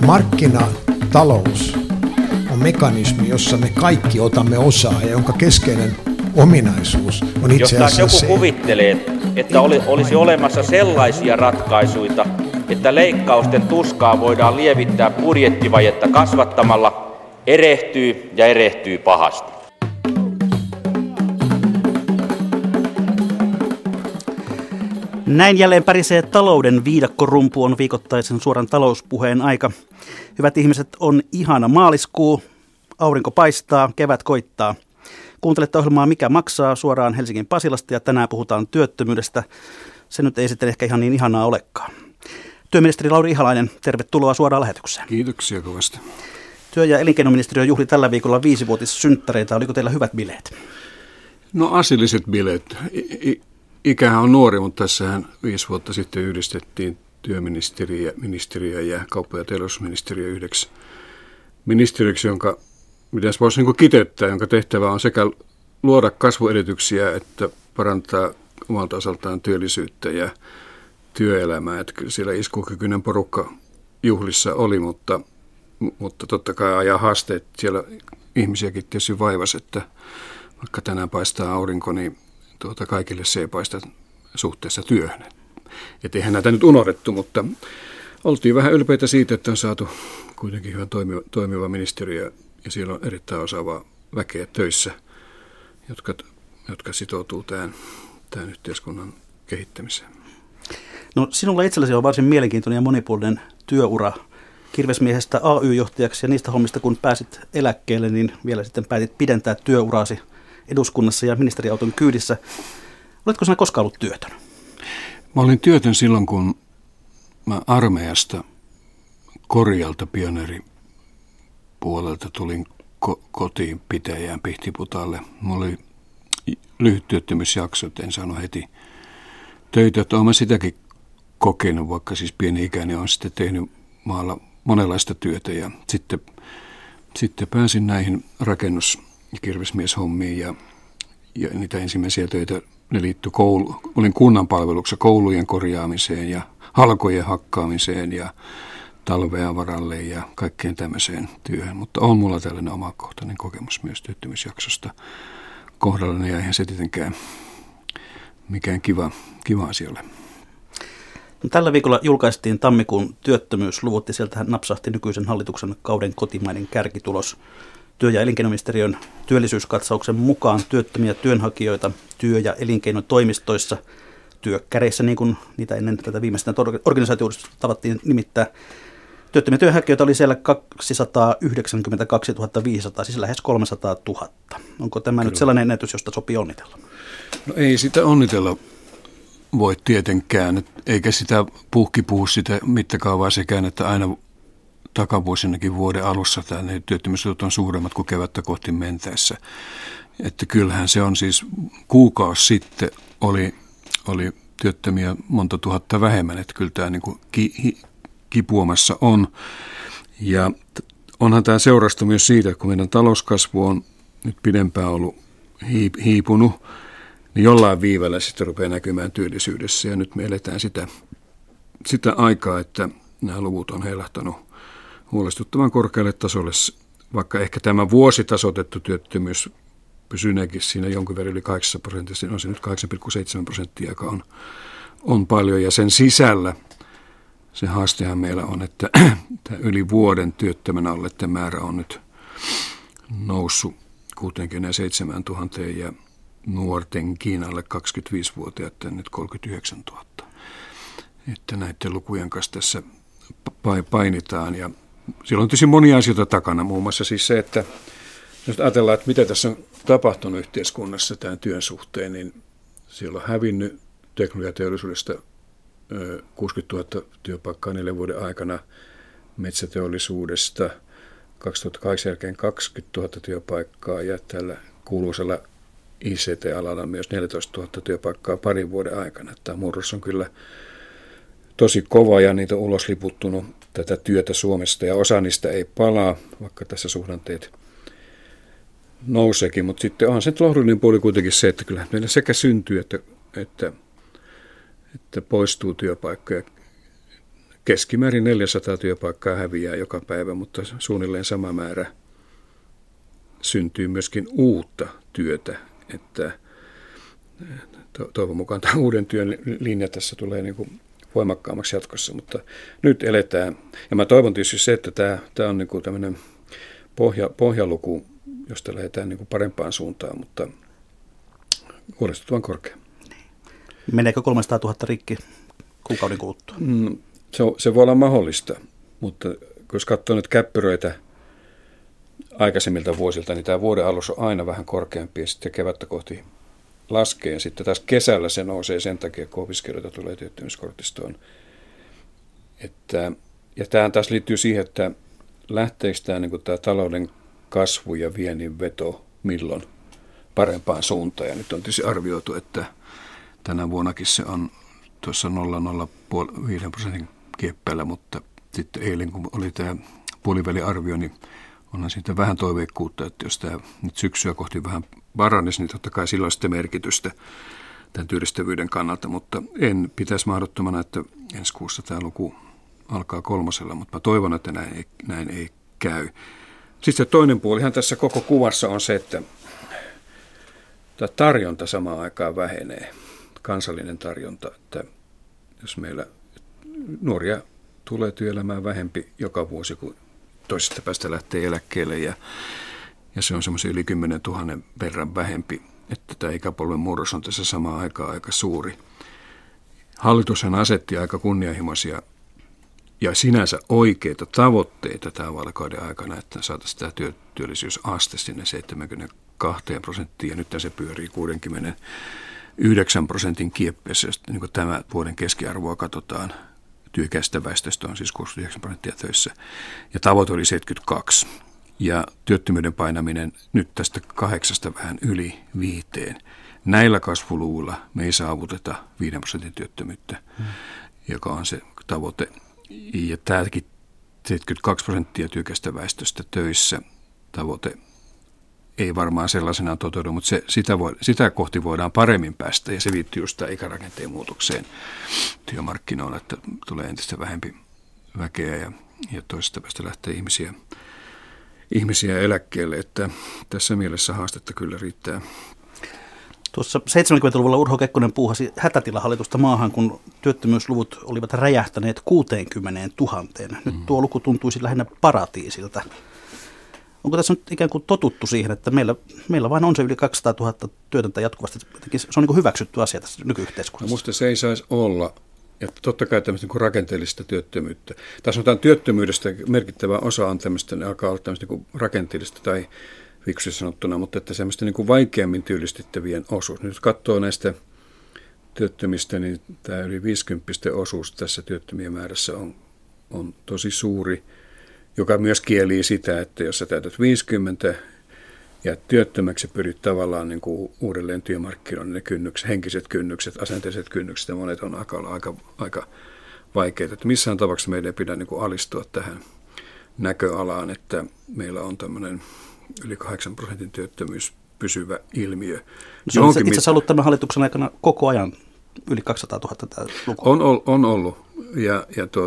Markkinatalous on mekanismi, jossa me kaikki otamme osaa ja jonka keskeinen ominaisuus on itse asiassa jos joku kuvittelee, että olisi olemassa sellaisia ratkaisuja, että leikkausten tuskaa voidaan lievittää budjettivajetta kasvattamalla, erehtyy pahasti. Näin jälleen pärisee talouden viidakkorumpu on viikoittaisen suoran talouspuheen aika. Hyvät ihmiset, on ihana maaliskuu, aurinko paistaa, kevät koittaa. Kuuntelette ohjelmaa Mikä maksaa suoraan Helsingin Pasilasta ja tänään puhutaan työttömyydestä. Se nyt ei sitten ehkä ihan niin ihanaa olekaan. Työministeri Lauri Ihalainen, tervetuloa suoraan lähetykseen. Kiitoksia kovasti. Työ- ja elinkeinoministeriö juhli tällä viikolla 5-vuotissynttäreitä. Oliko teillä hyvät bileet? No asialliset bileet. Ikähän on nuori, mutta tässähän 5 vuotta sitten yhdistettiin työministeriö ja kauppa- ja teollisuusministeriö yhdeksi ministeriöksi, jonka pitäisi voisi kiteyttää, jonka tehtävä on sekä luoda kasvuedellytyksiä että parantaa omalta osaltaan työllisyyttä ja työelämää. Että kyllä siellä iskukykyinen porukka juhlissa oli, mutta totta kai ajaa haasteet siellä ihmisiäkin tietysti vaivasi, että vaikka tänään paistaa aurinko, niin kaikille se ei paista suhteessa työhön. Että eihän näitä nyt unohdettu, mutta oltiin vähän ylpeitä siitä, että on saatu kuitenkin hyvän toimiva ministeriö ja siellä on erittäin osaavaa väkeä töissä, jotka sitoutuu tähän yhteiskunnan kehittämiseen. No sinulla itselläsi on varsin mielenkiintoinen ja monipuolinen työura kirvesmiehestä AY-johtajaksi ja niistä hommista kun pääsit eläkkeelle, niin vielä sitten päätit pidentää työuraasi eduskunnassa ja ministeriauton kyydissä. Oletko sinä koskaan ollut työtön? Mä olin työtön silloin, kun mä armeijasta Korjalta pioneeripuolelta tulin kotiin pitäjään Pihtiputaalle. Mulla oli lyhyt työttömyysjakso, en saanut heti töitä. Olen mä sitäkin kokenut, vaikka siis pieni ikäni on sitten tehnyt maalla monenlaista työtä. Ja sitten pääsin näihin rakennus- ja kirvesmieshommiin ja niitä ensimmäisiä töitä, ne liittyi olin kunnan palveluksessa koulujen korjaamiseen ja halkojen hakkaamiseen ja talvea varalle ja kaikkeen tämmöiseen työhön. Mutta on mulla tällainen omakohtainen kokemus myös työttömyysjaksosta kohdallani ja eihän se tietenkään mikään kiva asia ole. No, tällä viikolla julkaistiin tammikuun työttömyysluvut ja sieltähän napsahti nykyisen hallituksen kauden kotimainen kärkitulos. Työ- ja elinkeinoministeriön työllisyyskatsauksen mukaan työttömiä työnhakijoita työ- ja elinkeinotoimistoissa, työkkäreissä niin kuin niitä ennen tätä viimeistä organisaatioista tavattiin nimittää. Työttömiä työnhakijoita oli siellä 292 500, siis lähes 300 000. Onko tämä nyt sellainen ennätys, josta sopii onnitella? No ei sitä onnitella voi tietenkään, eikä sitä puhu sitä mittakaavaa sekään, että aina takavuosinakin vuoden alussa ne työttömyysluvut on suuremmat kuin kevättä kohti mentäessä. Että kyllähän se on siis kuukausi sitten oli työttömiä monta tuhatta vähemmän, että kyllä tämä niin kuin kipuamassa on. Ja onhan tämä seurasta myös siitä, että kun meidän talouskasvu on nyt pidempään ollut hiipunut, niin jollain viivällä sitten rupeaa näkymään työllisyydessä. Ja nyt me eletään sitä aikaa, että nämä luvut on heilahtanut huolestuttavan korkealle tasolle, vaikka ehkä tämä vuositasoitettu työttömyys pysyneekin siinä jonkin verran yli 8%, on se nyt 8,7%, joka on paljon. Ja sen sisällä se haastehan meillä on, että yli vuoden työttömänä olleiden määrä on nyt noussut 67 000 ja nuortenkin alle 25-vuotiaiden nyt 39 000. Että näiden lukujen kanssa tässä painitaan ja siellä on tietysti monia asioita takana, muun muassa siis se, että jos ajatellaan, että mitä tässä on tapahtunut yhteiskunnassa tämän työn suhteen, niin siellä on hävinnyt teknologiateollisuudesta 60 000 työpaikkaa 4 vuoden aikana, metsäteollisuudesta 2008 jälkeen 20 000 työpaikkaa ja tällä kuuluisella ICT-alalla myös 14 000 työpaikkaa parin vuoden aikana. Tämä murros on kyllä tosi kova ja niitä on ulosliputtunut tätä työtä Suomesta ja osa niistä ei palaa, vaikka tässä suhdanteet nouseekin, mutta sitten on se lohdullinen puoli kuitenkin se, että kyllähän meillä sekä syntyy että poistuu työpaikkoja keskimäärin 400 työpaikkaa häviää joka päivä, mutta suunnilleen sama määrä syntyy myöskin uutta työtä, että toivon mukaan tämä uuden työn linja tässä tulee niin kuin voimakkaammaksi jatkossa, mutta nyt eletään. Ja mä toivon tietysti se, että tämä on niin kuin tämmöinen pohjaluku, josta lähdetään niin kuin parempaan suuntaan, mutta huolestuttavan korkea. Meneekö 300 000 rikki kuukauden kuluttua? Se voi olla mahdollista, mutta jos katsoo nyt käppyröitä aikaisemmilta vuosilta, niin tämä vuoden alus on aina vähän korkeampi ja sitten kevättä kohti laskee. Ja sitten taas kesällä se nousee sen takia, kun opiskelijoita tulee työttömyyskortistoon. Ja tämä taas liittyy siihen, että lähteekö tämä talouden kasvu ja viennin veto milloin parempaan suuntaan. Ja nyt on tietysti arvioitu, että tänä vuonnakin se on tuossa 0,05% kieppeillä, mutta sitten eilen, kun oli tämä puoliväliarvio, niin onhan siitä vähän toiveikkuutta, että jos tämä nyt syksyä kohti vähän paranisi, niin totta kai sillä on sitten merkitystä tämän työllistävyyden kannalta, mutta en pitäisi mahdottomana, että ensi kuussa tämä luku alkaa 3, mutta mä toivon, että näin ei käy. Sitten se toinen puolihan tässä koko kuvassa on se, että tämä tarjonta samaan aikaan vähenee, kansallinen tarjonta, että jos meillä nuoria tulee työelämään vähempi joka vuosi, kun toisesta päästä lähtee eläkkeelle ja se on semmoisen yli 10 000 verran vähempi, että tämä ikäpolven murros on tässä samaan aikaan aika suuri. Hallitushan asetti aika kunnianhimoisia ja sinänsä oikeita tavoitteita tämän vaalikauden aikana, että saataisiin tämä työllisyysaste sinne 72%, ja nyt se pyörii 69% kieppeessä, niin kuin tämä vuoden keskiarvoa katsotaan. Työikäistä väestöstä on siis 69% töissä, ja tavoite oli 72. Ja työttömyyden painaminen nyt tästä 8 vähän yli 5. Näillä kasvuluvuilla me ei saavuteta 5% työttömyyttä, joka on se tavoite. Ja tämäkin 72% työikäistä väestöstä töissä tavoite ei varmaan sellaisenaan toteudu, mutta sitä kohti voidaan paremmin päästä, ja se liittyy just tämä ikärakenteen muutokseen työmarkkinoilla, että tulee entistä vähempi väkeä ja toisesta päästä lähtee ihmisiä eläkkeelle, että tässä mielessä haastetta kyllä riittää. Tuossa 70-luvulla Urho Kekkonen puuhasi hätätilahallitusta maahan, kun työttömyysluvut olivat räjähtäneet 60 000. Nyt tuo luku tuntuisi lähinnä paratiisilta. Onko tässä nyt ikään kuin totuttu siihen, että meillä vain on se yli 200 000 työtöntä jatkuvasti? Se on niin kuin hyväksytty asia tässä nykyyhteiskunnassa. No musta se ei saisi olla. Ja totta kai tämmöistä niin kuin rakenteellista työttömyyttä. Tai sanotaan työttömyydestä merkittävä osa on tämmöistä, ne alkaa olla tämmöistä niin kuin rakenteellista tai fiksuisesti sanottuna, mutta että semmoista niin kuin vaikeammin työllistettävien osuus. Nyt katsoo näistä työttömistä, niin tämä yli 50 osuus tässä työttömien määrässä on tosi suuri, joka myös kielii sitä, että jos sä täytät 50 ja työttömäksi pyrit tavallaan niin kuin uudelleen työmarkkinoille, ne kynnykset, henkiset kynnykset, asenteelliset kynnykset ja monet on aika vaikeita. Että missään tapauksessa meidän ei pidä niin kuin alistua tähän näköalaan, että meillä on tämmöinen yli 8% työttömyys pysyvä ilmiö. No se on itse asiassa ollut tämän hallituksen aikana koko ajan yli 200 000 tämä luku. On ollut. Ja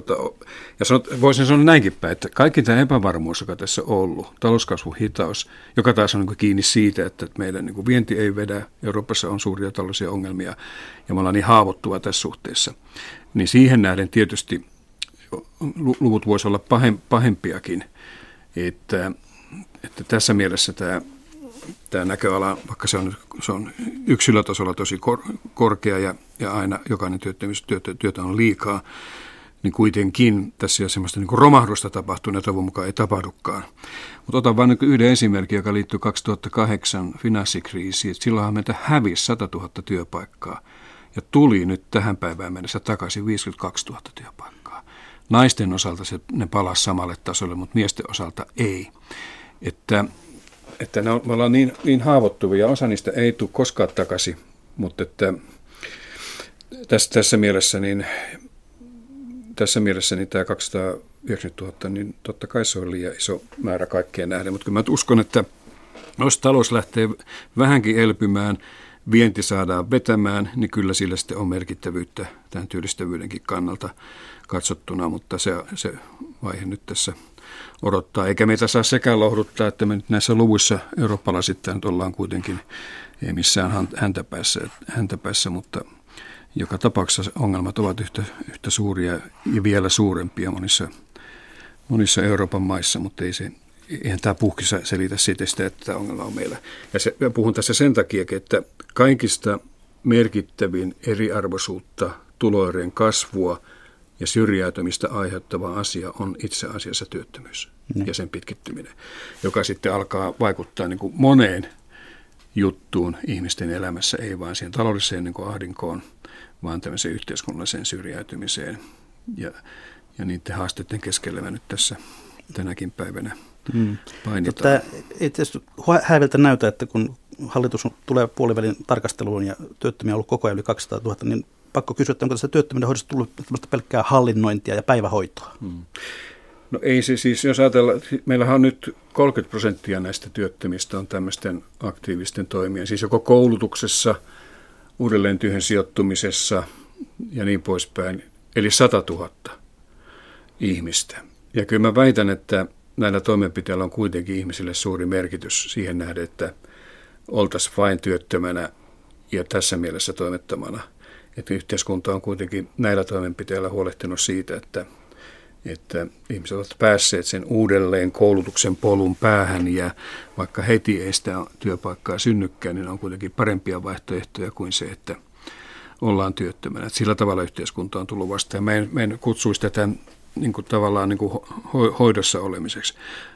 voisin sanoa näinkin päin, että kaikki tämä epävarmuus, joka tässä on ollut, talouskasvun hitaus, joka taas on niin kiinni siitä, että meidän niin vienti ei vedä, Euroopassa on suuria taloudellisia ongelmia ja me ollaan niin haavoittuva tässä suhteessa, niin siihen nähden tietysti luvut voisi olla pahempiakin, että tässä mielessä tämä näköala, vaikka se on yksilötasolla tosi korkea ja aina jokainen työtä on liikaa, niin kuitenkin tässä ei ole sellaista niin kuin romahdusta tapahtunut ja toivon mukaan ei tapahdukaan. Mutta otan vain niin yhden esimerkin, joka liittyy 2008 finanssikriisiin. Silloinhan meiltä hävisi 100 000 työpaikkaa ja tuli nyt tähän päivään mennessä takaisin 52 000 työpaikkaa. Naisten osalta ne palasi samalle tasolle, mutta miesten osalta ei. Että me ollaan niin haavoittuvia, osa niistä ei tule koskaan takaisin, mutta että tässä mielessä niin tämä 290 000, niin totta kai se on liian iso määrä kaikkeen nähden, mutta kyllä mä uskon, että jos talous lähtee vähänkin elpymään, vienti saadaan vetämään, niin kyllä sillä sitten on merkittävyyttä tämän työllistävyydenkin kannalta katsottuna, mutta se vaihe nyt tässä odottaa. Eikä meitä saa sekään lohduttaa, että me nyt näissä luvuissa eurooppalaisittain nyt ollaan kuitenkin ei missään häntäpäässä, mutta joka tapauksessa ongelmat ovat yhtä suuria ja vielä suurempia monissa Euroopan maissa, mutta eihän tämä puhki selitä sitä, että tämä ongelma on meillä. Ja puhun tässä sen takia, että kaikista merkittävin eriarvoisuutta, tuloerojen kasvua ja syrjäytymistä aiheuttava asia on itse asiassa työttömyys ja sen pitkittyminen, joka sitten alkaa vaikuttaa niin kuin moneen juttuun ihmisten elämässä, ei vain siihen taloudelliseen niin kuin ahdinkoon, vaan tämmöiseen yhteiskunnalliseen syrjäytymiseen ja niiden haasteiden keskellä me nyt tässä tänäkin päivänä painitaan. Ei tietysti häiveltä näytä, että kun hallitus tulee puolivälin tarkasteluun ja työttömiä on ollut koko ajan yli 200 000, niin pakko kysyä, että onko tässä työttömyyden hoidossa tullut pelkkää hallinnointia ja päivähoitoa? No ei se siis, jos ajatellaan, meillähän on nyt 30% näistä työttömistä on tämmöisten aktiivisten toimien, siis joko koulutuksessa, uudelleen työhön sijoittumisessa ja niin poispäin, eli 100 000 ihmistä. Ja kyllä mä väitän, että näillä toimenpiteillä on kuitenkin ihmisille suuri merkitys siihen nähden, että oltaisiin vain työttömänä ja tässä mielessä toimettomana. Että yhteiskunta on kuitenkin näillä toimenpiteillä huolehtinut siitä, että ihmiset ovat päässeet sen uudelleen koulutuksen polun päähän ja vaikka heti ei sitä työpaikkaa synnykään, niin on kuitenkin parempia vaihtoehtoja kuin se, että ollaan työttömänä. Että sillä tavalla yhteiskunta on tullut vastaan. Mä en kutsuisi tätä niin kuin tavallaan niin kuin hoidossa olemiseksi.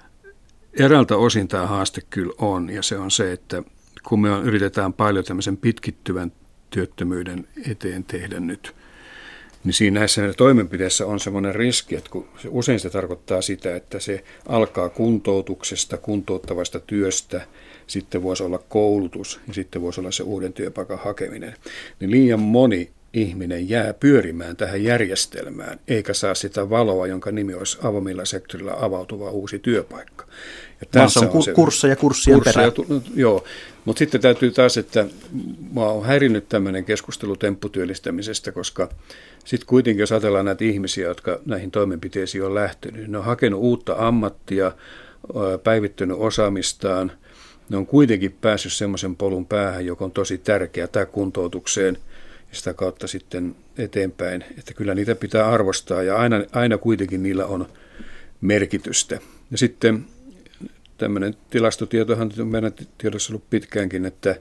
Eräältä osin tämä haaste kyllä on, ja se on se, että kun me yritetään paljon tämmöisen pitkittyvän työttömyyden eteen tehdä nyt, niin siinä näissä toimenpiteissä on semmoinen riski, että kun usein se tarkoittaa sitä, että se alkaa kuntoutuksesta, kuntouttavasta työstä, sitten voisi olla koulutus ja sitten voisi olla se uuden työpaikan hakeminen, niin liian moni ihminen jää pyörimään tähän järjestelmään, eikä saa sitä valoa, jonka nimi olisi avoimilla sektorilla avautuva uusi työpaikka. Ja tässä on kursseja kurssien perään. Joo, mutta sitten täytyy taas, että minua on häirinnyt tämmöinen keskustelu tempputyöllistämisestä, koska sitten kuitenkin, jos ajatellaan näitä ihmisiä, jotka näihin toimenpiteisiin on lähtenyt, ne on hakenut uutta ammattia, päivittänyt osaamistaan, ne on kuitenkin päässyt semmoisen polun päähän, joka on tosi tärkeä, tämä kuntoutukseen, ja sitä kautta sitten eteenpäin, että kyllä niitä pitää arvostaa, ja aina kuitenkin niillä on merkitystä. Ja sitten tämmöinen tilastotietohan on meidän tiedossa ollut pitkäänkin, että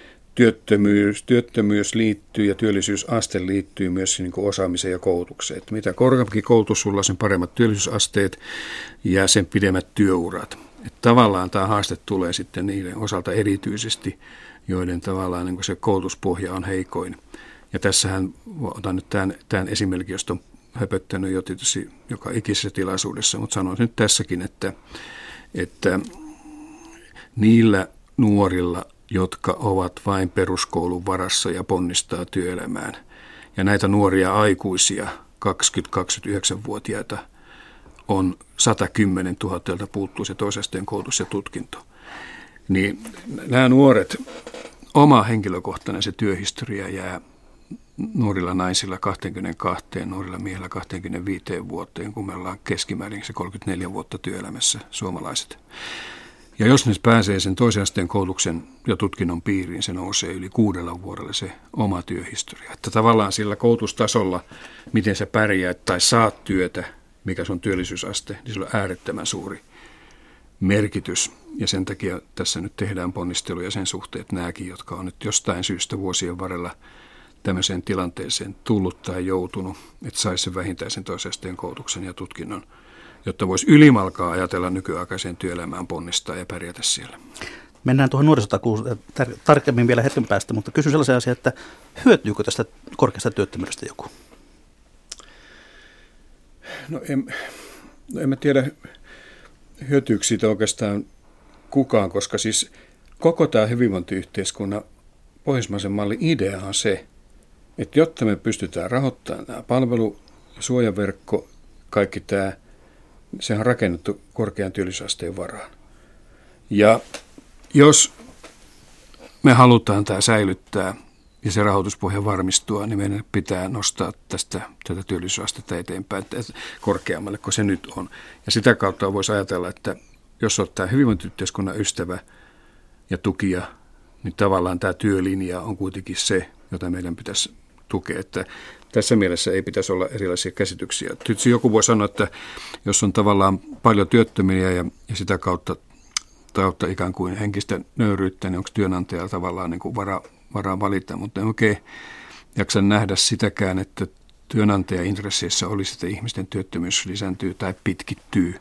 työttömyys liittyy ja työllisyysaste liittyy myös niin kuin osaamiseen ja koulutukseen. Että mitä korkeampi koulutus sulla, sen paremmat työllisyysasteet ja sen pidemmät työurat. Että tavallaan tämä haaste tulee sitten niiden osalta erityisesti, joiden tavallaan niin kuin se koulutuspohja on heikoin. Ja tässähän otan nyt tämän esimerkin, josta on höpöttänyt jo tietysti joka ikisessä tilaisuudessa, mutta sanon nyt tässäkin, että niillä nuorilla, jotka ovat vain peruskoulun varassa ja ponnistaa työelämään, ja näitä nuoria aikuisia, 20-29-vuotiaita, on 110 000, joilta puuttuu se toisen asteen koulutus ja tutkinto. Niin nämä nuoret, oma henkilökohtainen se työhistoria jää nuorilla naisilla 22, nuorilla miehillä 25 vuoteen, kun me ollaan keskimäärin se 34 vuotta työelämässä suomalaiset. Ja jos ne pääsee sen toisen asteen koulutuksen ja tutkinnon piiriin, se nousee yli 6 vuodella se oma työhistoria. Että tavallaan sillä koulutustasolla, miten sä pärjäät tai saat työtä, mikä sun työllisyysaste, niin sillä on äärettömän suuri merkitys. Ja sen takia tässä nyt tehdään ponnisteluja sen suhteen, että nämäkin, jotka on nyt jostain syystä vuosien varrella tämmöiseen tilanteeseen tullut tai joutunut, että saisi sen vähintään sen toisen asteen koulutuksen ja tutkinnon, jotta voisi ylimalkaa ajatella nykyaikaiseen työelämään, ponnistaa ja pärjätä siellä. Mennään tuohon nuorisotakuun tarkemmin vielä hetken päästä, mutta kysyn sellaisen asian, että hyötyykö tästä korkeasta työttömyydestä joku? No en mä tiedä, hyötyykö siitä oikeastaan kukaan, koska siis koko tämä hyvinvointiyhteiskunnan pohjoismaisen mallin idea on se, että jotta me pystytään rahoittamaan tämä palvelu, suojaverkko, kaikki tämä, sehän on rakennettu korkean työllisyysasteen varaan. Ja jos me halutaan tämä säilyttää ja se rahoituspohja varmistua, niin meidän pitää nostaa tätä työllisyysastetta eteenpäin korkeammalle kuin se nyt on. Ja sitä kautta voisi ajatella, että jos ottaa hyvinvointiyhteiskunnan ystävä ja tukija, niin tavallaan tämä työlinja on kuitenkin se, jota meidän pitäisi tukea. Että tässä mielessä ei pitäisi olla erilaisia käsityksiä. Tietysti joku voi sanoa, että jos on tavallaan paljon työttömiä ja sitä kautta ikään kuin henkistä nöyryyttä, niin onko työnantajalla tavallaan niin kuin varaa valita. Mutta en oikein jaksa nähdä sitäkään, että työnantajaintresseissä olisi, että ihmisten työttömyys lisääntyy tai pitkittyy.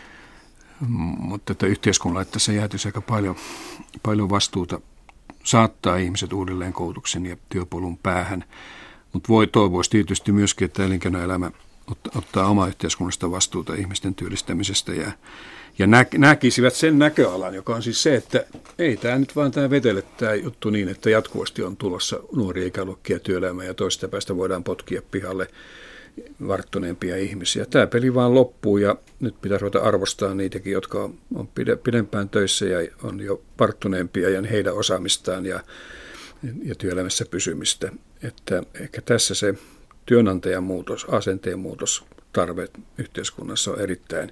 Mutta että yhteiskunnalla tässä jäätyisi aika paljon vastuuta saattaa ihmiset uudelleen koulutuksen ja työpolun päähän. Mutta toivoisi tietysti myöskin, että elinkeinoelämä ottaa omaa yhteiskunnasta vastuuta ihmisten työllistämisestä ja näkisivät sen näköalan, joka on siis se, että ei tämä nyt vaan tämä vetele tämä juttu niin, että jatkuvasti on tulossa nuoria ikäluokkia työelämään ja toista päästä voidaan potkia pihalle varttuneempia ihmisiä. Tämä peli vaan loppuu ja nyt pitää ruveta arvostaa niitäkin, jotka on pidempään töissä ja on jo varttuneempia ja heidän osaamistaan ja työelämässä pysymistä. Että ehkä tässä se työnantajan muutos, asenteen muutos, tarve yhteiskunnassa on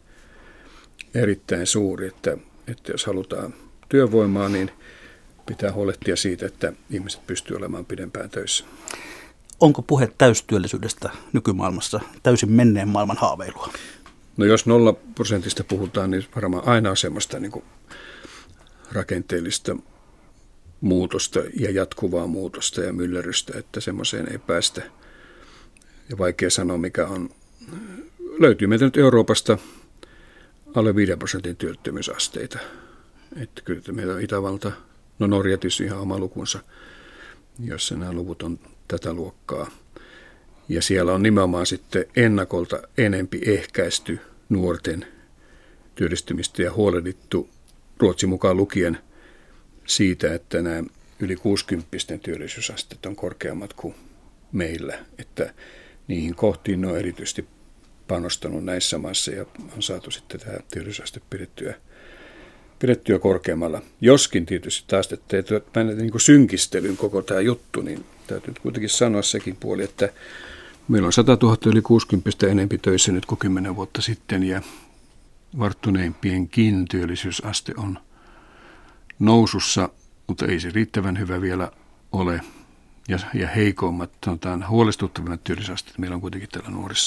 erittäin suuri, että jos halutaan työvoimaa, niin pitää huolehtia siitä, että ihmiset pystyvät olemaan pidempään töissä. Onko puhe täystyöllisyydestä nykymaailmassa täysin menneen maailman haaveilua? No jos 0% puhutaan, niin varmaan aina on semmoista niin kuin rakenteellista muutosta ja jatkuvaa muutosta ja myllerrystä, että semmoiseen ei päästä. Ja vaikea sanoa, mikä on. Löytyy meiltä nyt Euroopasta alle 5% työttömyysasteita. Että kyllä meillä on Itävalta, no Norja tietysti ihan oma lukunsa, jossa nämä luvut on tätä luokkaa. Ja siellä on nimenomaan sitten ennakolta enempi ehkäisty nuorten työllistymistä ja huolehdittu Ruotsin mukaan lukien siitä, että nämä yli 60-pisten työllisyysasteet on korkeammat kuin meillä. Että niihin kohtiin ne on erityisesti panostanut näissä maissa ja on saatu sitten tämä työllisyysaste pidettyä korkeammalla. Joskin tietysti taas, että mennä niin kuin synkistelyn koko tämä juttu, niin täytyy kuitenkin sanoa sekin puoli, että meillä on 100 000 yli 60 enempi töissä nyt kuin 10 vuotta sitten ja varttuneimpienkin työllisyysaste on nousussa, mutta ei se riittävän hyvä vielä ole. Ja heikommat, sanotaan huolestuttavimmat työllisyysasteet meillä on kuitenkin täällä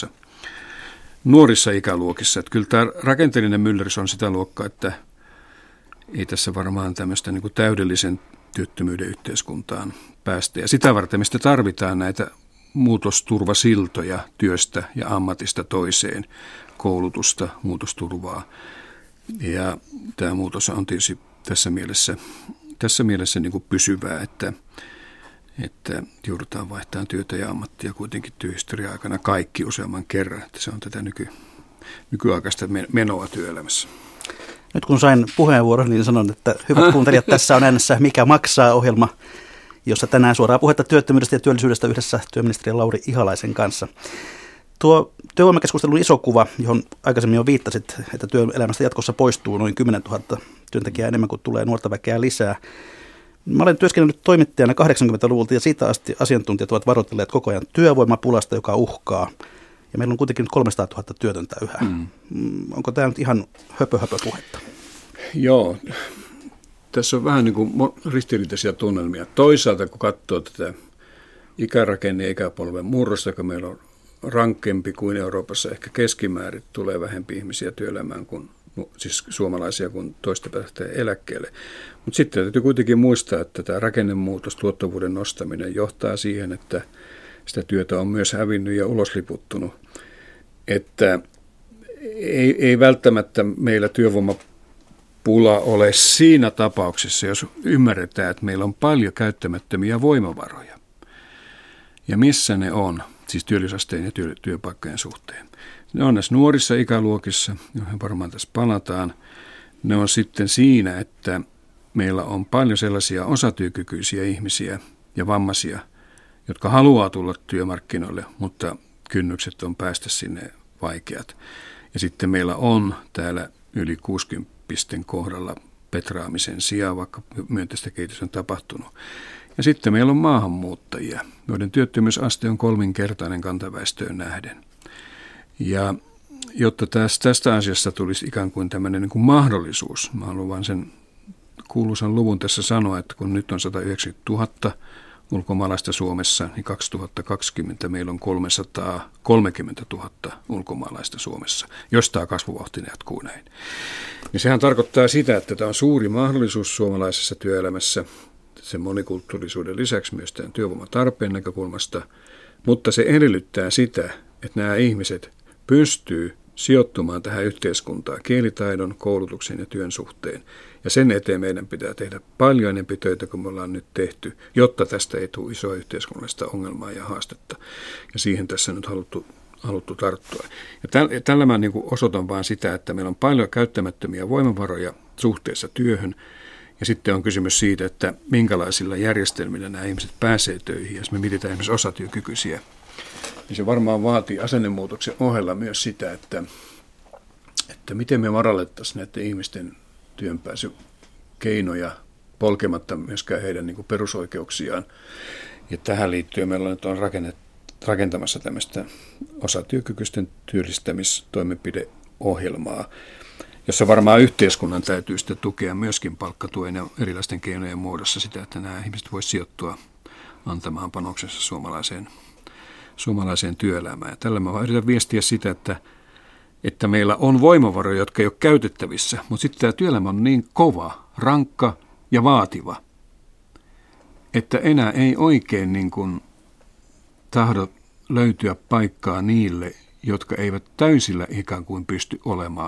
nuorissa ikäluokissa. Että kyllä tämä rakenteellinen myllerys on sitä luokkaa, että ei tässä varmaan tämmöistä niin kuin täydellisen työttömyyden yhteiskuntaan päästä. Ja sitä varten, mistä tarvitaan näitä muutosturvasiltoja työstä ja ammatista toiseen, koulutusta, muutosturvaa. Ja tämä muutos on tietysti tässä mielessä niin kuin pysyvää, että joudutaan vaihtamaan työtä ja ammattia kuitenkin työhistorian aikana kaikki useamman kerran. Että se on tätä nykyaikaista menoa työelämässä. Nyt kun sain puheenvuoron, niin sanon, että hyvät kuuntelijat, tässä on äänessä Mikä maksaa -ohjelma, jossa tänään suoraa puhetta työttömyydestä ja työllisyydestä yhdessä työministeri Lauri Ihalaisen kanssa. Tuo työvoimakeskustelun iso kuva, johon aikaisemmin jo viittasit, että työelämästä jatkossa poistuu noin 10 000 työntekijää enemmän kuin tulee nuorta väkeä lisää. Mä olen työskennellyt toimittajana 80-luvulta ja siitä asti asiantuntijat ovat varoitelleet koko ajan työvoimapulasta, joka uhkaa. Ja meillä on kuitenkin nyt 300 000 työtöntä yhä. Onko tämä nyt ihan höpö puhetta? Joo, tässä on vähän niin kuin ristiriitaisia tunnelmia. Toisaalta kun katsoo tätä ikärakenne- ja ikäpolven murrosta, joka meillä on rankempi kuin Euroopassa, ehkä keskimäärin tulee vähempi ihmisiä työelämään kuin siis suomalaisia kuin toista päästä eläkkeelle. Mutta sitten täytyy kuitenkin muistaa, että tämä rakennemuutos, tuottavuuden nostaminen johtaa siihen, että sitä työtä on myös hävinnyt ja ulosliputtunut. Että ei välttämättä meillä työvoimapula ole siinä tapauksessa, jos ymmärretään, että meillä on paljon käyttämättömiä voimavaroja. Ja missä ne on, siis työllisyysasteen ja työpaikkojen suhteen. Ne on näissä nuorissa ikäluokissa, joihin varmaan tässä palataan. Ne on sitten siinä, että meillä on paljon sellaisia osatyökykyisiä ihmisiä ja vammaisia, jotka haluaa tulla työmarkkinoille, mutta kynnykset on päästä sinne vaikeat. Ja sitten meillä on täällä yli 60-pisten kohdalla petraamisen sijaan, vaikka myönteistä kehitystä on tapahtunut. Ja sitten meillä on maahanmuuttajia, joiden työttömyysaste on 3-kertainen kantaväestöön nähden. Ja jotta tästä asiasta tulisi ikään kuin tämmöinen niin kuin mahdollisuus, mä haluan vain sen kuuluisan luvun tässä sanoa, että kun nyt on 190 000 ulkomaalaista Suomessa, niin 2020 meillä on 330 000 ulkomaalaista Suomessa, jos tämä kasvuvauhti jatkuu näin. Ja sehän tarkoittaa sitä, että tämä on suuri mahdollisuus suomalaisessa työelämässä, sen monikulttuurisuuden lisäksi myös tämän työvoimatarpeen näkökulmasta, mutta se edellyttää sitä, että nämä ihmiset pystyy sijoittumaan tähän yhteiskuntaan kielitaidon, koulutuksen ja työn suhteen. Ja sen eteen meidän pitää tehdä paljon enemmän töitä kuin me ollaan nyt tehty, jotta tästä ei tule isoa yhteiskunnallista ongelmaa ja haastetta. Ja siihen tässä nyt haluttu tarttua. Ja tällä mä niin kuin osoitan vain sitä, että meillä on paljon käyttämättömiä voimavaroja suhteessa työhön. Ja sitten on kysymys siitä, että minkälaisilla järjestelmillä nämä ihmiset pääsee töihin. Jos me mietitään esimerkiksi osatyökykyisiä, niin se varmaan vaatii asennemuutoksen ohella myös sitä, että miten me madallettaisiin näiden ihmisten työnpääsykeinoja polkematta myöskään heidän niin kuin perusoikeuksiaan. Ja tähän liittyen meillä nyt on rakentamassa tämmöistä osatyökykyisten työllistämistoimenpideohjelmaa, jossa varmaan yhteiskunnan täytyy sitten tukea myöskin palkkatuen ja erilaisten keinojen muodossa sitä, että nämä ihmiset voisivat sijoittua antamaan panoksensa suomalaiseen työelämään. Ja tällä mä yritän viestiä sitä, että meillä on voimavaroja, jotka ei ole käytettävissä, mutta sitten tämä työelämä on niin kova, rankka ja vaativa, että enää ei oikein niin kuin tahdo löytyä paikkaa niille, jotka eivät täysillä ikään kuin pysty olemaan.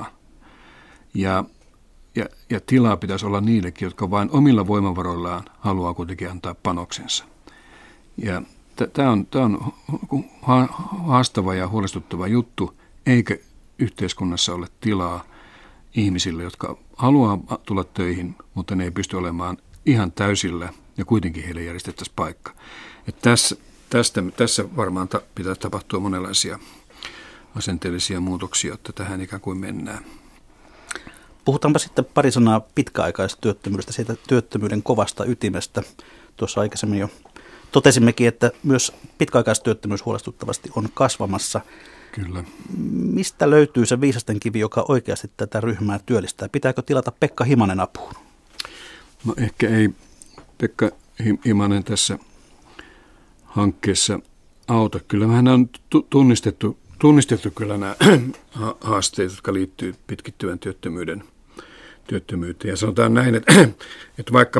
Ja tilaa pitäisi olla niillekin, jotka vain omilla voimavaroillaan haluaa kuitenkin antaa panoksensa. Ja tämä on haastava ja huolestuttava juttu, eikä yhteiskunnassa ole tilaa ihmisille, jotka haluaa tulla töihin, mutta ne ei pysty olemaan ihan täysillä ja kuitenkin heille järjestettäisiin paikka. Että tässä varmaan pitää tapahtua monenlaisia asenteellisia muutoksia, jotta tähän ikään kuin mennään. Puhutaanpa sitten pari sanaa pitkäaikaistyöttömyydestä, siitä työttömyyden kovasta ytimestä. Tuossa aikaisemmin jo totesimmekin, että myös pitkäaikaistyöttömyys huolestuttavasti on kasvamassa. Kyllä. Mistä löytyy se viisasten kivi, joka oikeasti tätä ryhmää työllistää? Pitääkö tilata Pekka Himanen apuun? No ehkä ei Pekka Himanen tässä hankkeessa auta. Kyllä hän on tunnistettu kyllä nämä haasteet, jotka liittyy pitkittyvän työttömyyteen. Ja sanotaan näin, että vaikka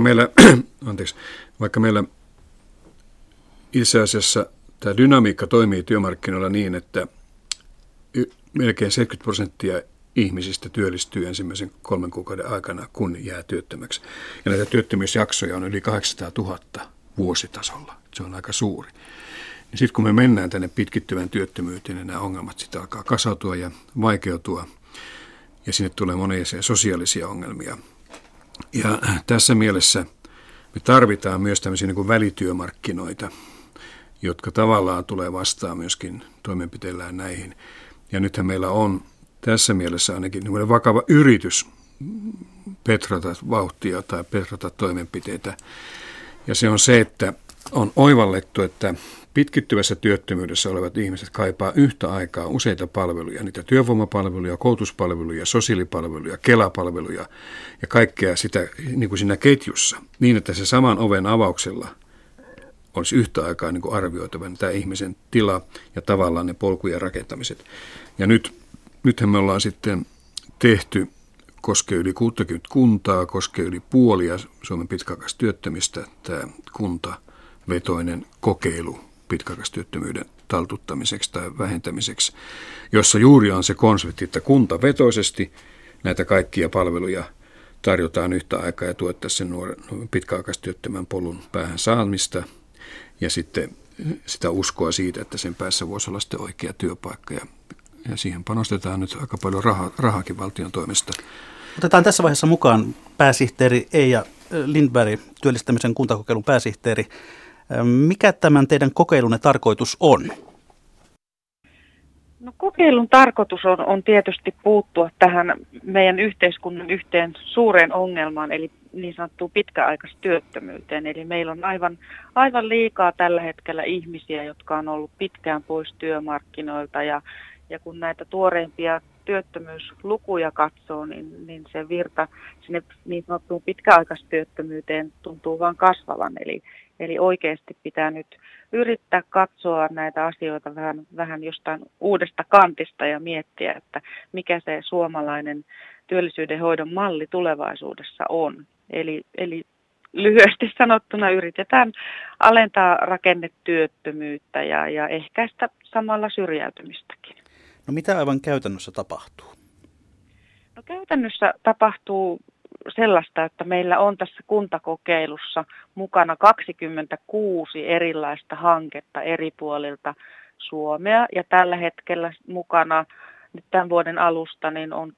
meillä itse asiassa tämä dynamiikka toimii työmarkkinoilla niin, että melkein 70% ihmisistä työllistyy ensimmäisen 3 kuukauden aikana, kun jää työttömäksi. Ja näitä työttömyysjaksoja on yli 800 000 vuositasolla. Se on aika suuri. Ja sitten kun me mennään tänne pitkittyvän työttömyyteen, niin nämä ongelmat sitten alkaa kasautua ja vaikeutua. Ja sinne tulee monia sosiaalisia ongelmia. Ja tässä mielessä me tarvitaan myös tämmöisiä niin kuin välityömarkkinoita, jotka tavallaan tulee vastaan myöskin toimenpiteillään näihin. Ja nythän meillä on tässä mielessä ainakin niin vakava yritys petrata vauhtia tai petrata toimenpiteitä. Ja se on se, että on oivallettu, että pitkittyvässä työttömyydessä olevat ihmiset kaipaa yhtä aikaa useita palveluja, niitä työvoimapalveluja, koulutuspalveluja, sosiaalipalveluja, kelapalveluja ja kaikkea sitä niin kuin siinä ketjussa, niin että se saman oven avauksella olisi yhtä aikaa niin kuin arvioitavan tämä ihmisen tila ja tavallaan ne polkujen rakentamiset. Ja nythän me ollaan sitten tehty, koskee yli 60 kuntaa, koskee yli puolia Suomen pitkäaikaistyöttömistä, tämä kuntavetoinen kokeilu pitkäaikaistyöttömyyden taltuttamiseksi tai vähentämiseksi, jossa juuri on se konsepti, että kuntavetoisesti näitä kaikkia palveluja tarjotaan yhtä aikaa ja tuettaisiin sen nuoren pitkäaikaistyöttömän polun päähän saamista ja sitten sitä uskoa siitä, että sen päässä voisi olla sitten oikea työpaikka ja siihen panostetaan nyt aika paljon rahaakin valtion toimesta. Otetaan tässä vaiheessa mukaan pääsihteeri Eija Lindberg, työllistämisen kuntakokeilun pääsihteeri. Mikä tämän teidän kokeilunne tarkoitus on? No, kokeilun tarkoitus on tietysti puuttua tähän meidän yhteiskunnan yhteen suureen ongelmaan, eli niin sanottuun pitkäaikaistyöttömyyteen. Eli meillä on aivan liikaa tällä hetkellä ihmisiä, jotka on ollut pitkään pois työmarkkinoilta, ja kun näitä tuoreimpia työttömyyslukuja katsoo, niin se virta sinne niin sanottuun pitkäaikaistyöttömyyteen tuntuu vaan kasvavan. Eli oikeasti pitää nyt yrittää katsoa näitä asioita vähän jostain uudesta kantista ja miettiä, että mikä se suomalainen työllisyyden hoidon malli tulevaisuudessa on. Eli lyhyesti sanottuna yritetään alentaa rakennetyöttömyyttä ja ehkäistä samalla syrjäytymistäkin. No mitä aivan käytännössä tapahtuu? No käytännössä tapahtuu sellaista, että meillä on tässä kuntakokeilussa mukana 26 erilaista hanketta eri puolilta Suomea, ja tällä hetkellä mukana nyt tämän vuoden alusta niin on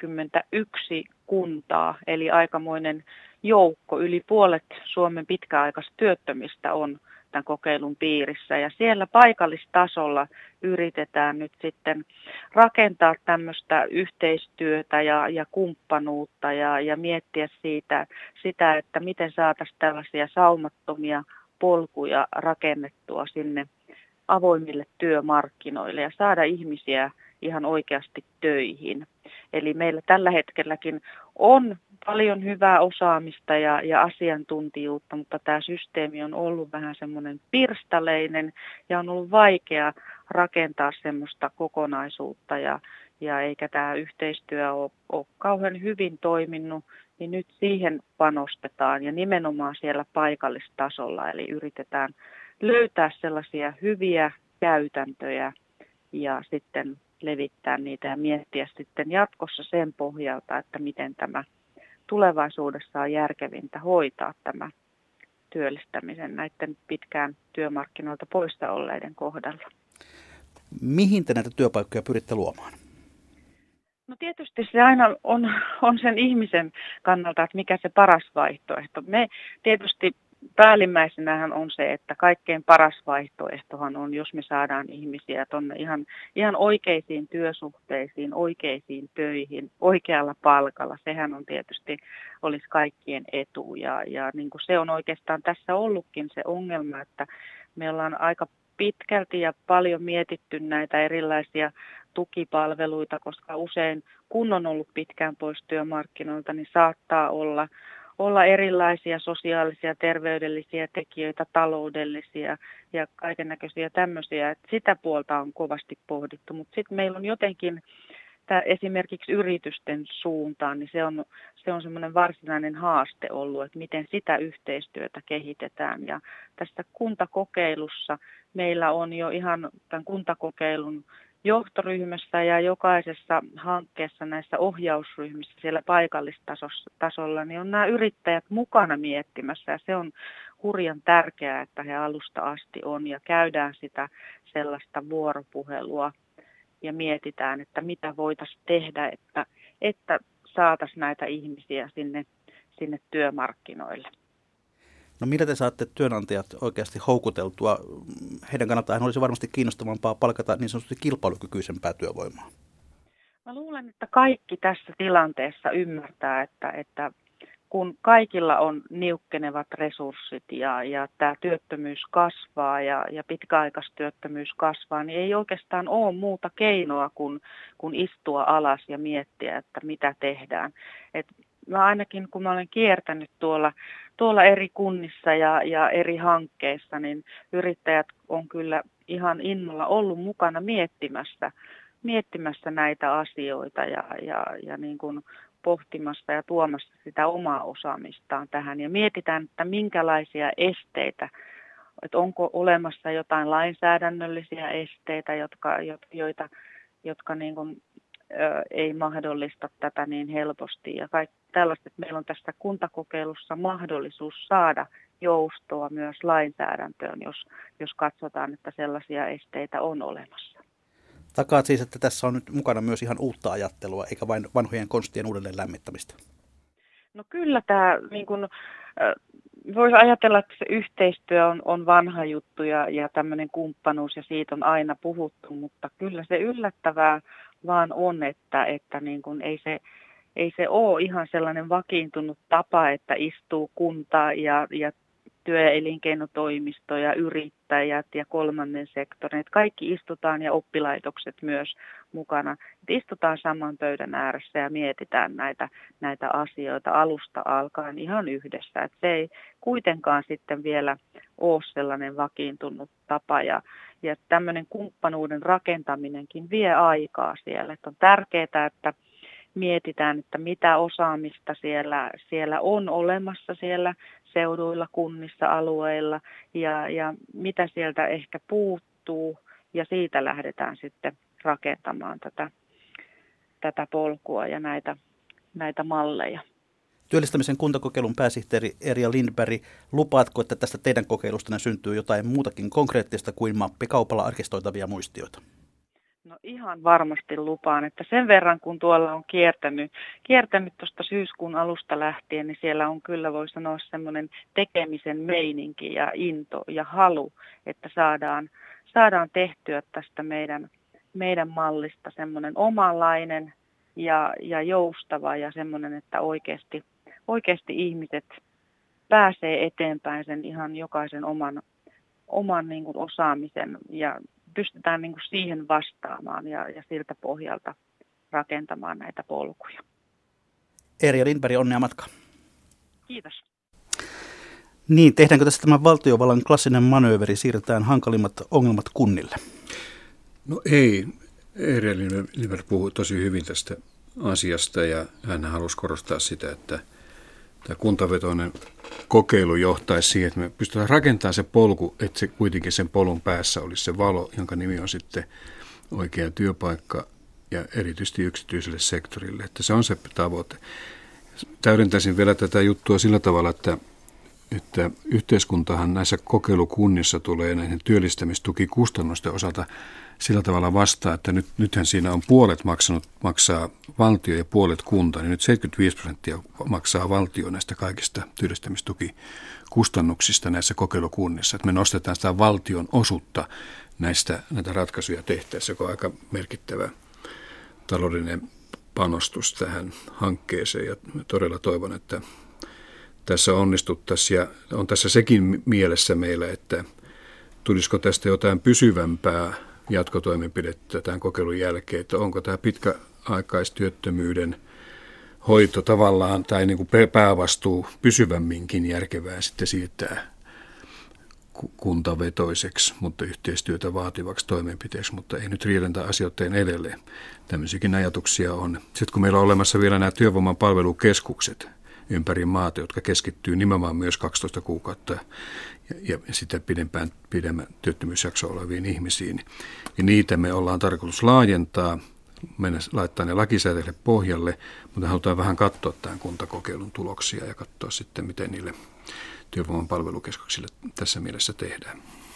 61 kuntaa, eli aikamoinen joukko, yli puolet Suomen pitkäaikaistyöttömistä on tämän kokeilun piirissä, ja siellä paikallistasolla yritetään nyt sitten rakentaa tämmöistä yhteistyötä ja kumppanuutta ja miettiä sitä, että miten saataisiin tällaisia saumattomia polkuja rakennettua sinne avoimille työmarkkinoille ja saada ihmisiä ihan oikeasti töihin. Eli meillä tällä hetkelläkin on paljon hyvää osaamista ja asiantuntijuutta, mutta tämä systeemi on ollut vähän semmoinen pirstaleinen ja on ollut vaikea rakentaa semmoista kokonaisuutta ja eikä tämä yhteistyö ole kauhean hyvin toiminut, niin nyt siihen panostetaan ja nimenomaan siellä paikallistasolla, eli yritetään löytää sellaisia hyviä käytäntöjä ja sitten levittää niitä ja miettiä sitten jatkossa sen pohjalta, että miten tämä tulevaisuudessa on järkevintä hoitaa tämä työllistämisen näiden pitkään työmarkkinoilta poissa olleiden kohdalla. Mihin te näitä työpaikkoja pyritte luomaan? No tietysti se aina on sen ihmisen kannalta, että mikä se paras vaihtoehto. Me tietysti päällimmäisenähän on se, että kaikkein paras vaihtoehtohan on, jos me saadaan ihmisiä tuonne ihan oikeisiin työsuhteisiin, oikeisiin töihin, oikealla palkalla. Sehän on tietysti olisi kaikkien etu ja niin kuin se on oikeastaan tässä ollutkin se ongelma, että me ollaan aika pitkälti ja paljon mietitty näitä erilaisia tukipalveluita, koska usein kun on ollut pitkään pois työmarkkinoilta, niin saattaa olla erilaisia sosiaalisia, terveydellisiä tekijöitä, taloudellisia ja kaikennäköisiä tämmöisiä. Että sitä puolta on kovasti pohdittu, mutta sitten meillä on jotenkin esimerkiksi yritysten suuntaan, niin se on semmoinen varsinainen haaste ollut, että miten sitä yhteistyötä kehitetään. Ja tässä kuntakokeilussa meillä on jo ihan tämän kuntakokeilun johtoryhmässä ja jokaisessa hankkeessa näissä ohjausryhmissä siellä paikallistasolla, niin on nämä yrittäjät mukana miettimässä ja se on hurjan tärkeää, että he alusta asti on ja käydään sitä sellaista vuoropuhelua ja mietitään, että mitä voitaisiin tehdä, että saataisiin näitä ihmisiä sinne työmarkkinoille. No millä te saatte työnantajat oikeasti houkuteltua? Heidän kannaltaan olisi varmasti kiinnostavampaa palkata niin sanotusti kilpailukykyisempää työvoimaa. Mä luulen, että kaikki tässä tilanteessa ymmärtää, että kun kaikilla on niukkenevat resurssit ja tämä työttömyys kasvaa ja pitkäaikaistyöttömyys kasvaa, niin ei oikeastaan ole muuta keinoa kuin istua alas ja miettiä, että mitä tehdään. Mä ainakin kun mä olen kiertänyt tuolla eri kunnissa ja eri hankkeissa, niin yrittäjät on kyllä ihan innolla ollut mukana miettimässä näitä asioita ja niin kuin pohtimassa ja tuomassa sitä omaa osaamistaan tähän. Ja mietitään, että minkälaisia esteitä, että onko olemassa jotain lainsäädännöllisiä esteitä, jotka niin kuin ei mahdollista tätä niin helposti. Ja kaikki tällaiset, meillä on tässä kuntakokeilussa mahdollisuus saada joustoa myös lainsäädäntöön, jos katsotaan, että sellaisia esteitä on olemassa. Takaat siis, että tässä on nyt mukana myös ihan uutta ajattelua, eikä vain vanhojen konstien uudelleen lämmittämistä. No kyllä tämä niin kun, voisi ajatella, että se yhteistyö on vanha juttu ja tämmöinen kumppanuus ja siitä on aina puhuttu, mutta kyllä se yllättävää vaan on, että niin kuin ei se ole ihan sellainen vakiintunut tapa, että istuu kunta ja työ- ja elinkeinotoimisto ja yrittäjät ja kolmannen sektorin, että kaikki istutaan ja oppilaitokset myös mukana. Että istutaan saman pöydän ääressä ja mietitään näitä asioita alusta alkaen ihan yhdessä. Että se ei kuitenkaan sitten vielä ole sellainen vakiintunut tapa ja tämmöinen kumppanuuden rakentaminenkin vie aikaa siellä. Että on tärkeää, että mietitään, että mitä osaamista siellä on olemassa siellä seuduilla, kunnissa, alueilla ja mitä sieltä ehkä puuttuu ja siitä lähdetään sitten rakentamaan tätä polkua ja näitä malleja. Työllistämisen kuntakokeilun pääsihteeri Erja Lindberg, lupaatko, että tästä teidän kokeilustanne syntyy jotain muutakin konkreettista kuin mappikaupalla arkistoitavia muistioita? No ihan varmasti lupaan, että sen verran kun tuolla on kiertänyt tuosta syyskuun alusta lähtien, niin siellä on kyllä voi sanoa semmoinen tekemisen meininki ja into ja halu, että saadaan tehtyä tästä meidän mallista semmoinen omanlainen ja joustava ja semmoinen, että oikeasti ihmiset pääsee eteenpäin sen ihan jokaisen oman niin kuin osaamisen ja pystytään niin kuin siihen vastaamaan ja siltä pohjalta rakentamaan näitä polkuja. Erja Lindberg, onnea matkaan. Kiitos. Niin, tehdäänkö tässä tämä valtiovallan klassinen manööveri, siirretään hankalimmat ongelmat kunnille? No ei. Erja Lindberg puhui tosi hyvin tästä asiasta ja hän halusi korostaa sitä, että tämä kuntavetoinen kokeilu johtaisi siihen, että me pystytään rakentamaan se polku, että se kuitenkin sen polun päässä olisi se valo, jonka nimi on sitten oikea työpaikka ja erityisesti yksityiselle sektorille, että se on se tavoite. Täydentäisin vielä tätä juttua sillä tavalla, että yhteiskuntahan näissä kokeilukunnissa tulee näiden työllistämistukikustannusten osalta sillä tavalla vastaan, että nythän siinä on puolet maksaa valtio ja puolet kunta, niin nyt 75% maksaa valtio näistä kaikista työllistämistukikustannuksista näissä kokeilukunnissa. Että me nostetaan sitä valtion osuutta näitä ratkaisuja tehtäessä, joka on aika merkittävä taloudellinen panostus tähän hankkeeseen ja todella toivon, että tässä onnistuttaisiin ja on tässä sekin mielessä meillä, että tulisiko tästä jotain pysyvämpää jatkotoimenpidettä tämän kokeilun jälkeen, että onko tämä pitkäaikaistyöttömyyden hoito tavallaan tai niin kuin päävastuu pysyvämminkin järkevää sitten siirtää kuntavetoiseksi, mutta yhteistyötä vaativaksi toimenpiteeksi, mutta ei nyt riidetä asioiden edelleen. Tämmöisiäkin ajatuksia on. Sitten kun meillä on olemassa vielä nämä työvoiman palvelukeskukset ympäri maata, jotka keskittyy nimenomaan myös 12 kuukautta ja sitä pidemmän työttömyysjaksoa oleviin ihmisiin. Ja niitä me ollaan tarkoitus laajentaa, laittaa ne lakisääteiselle pohjalle, mutta halutaan vähän katsoa tämän kuntakokeilun tuloksia ja katsoa sitten, miten niille työvoiman palvelukeskuksille tässä mielessä tehdään.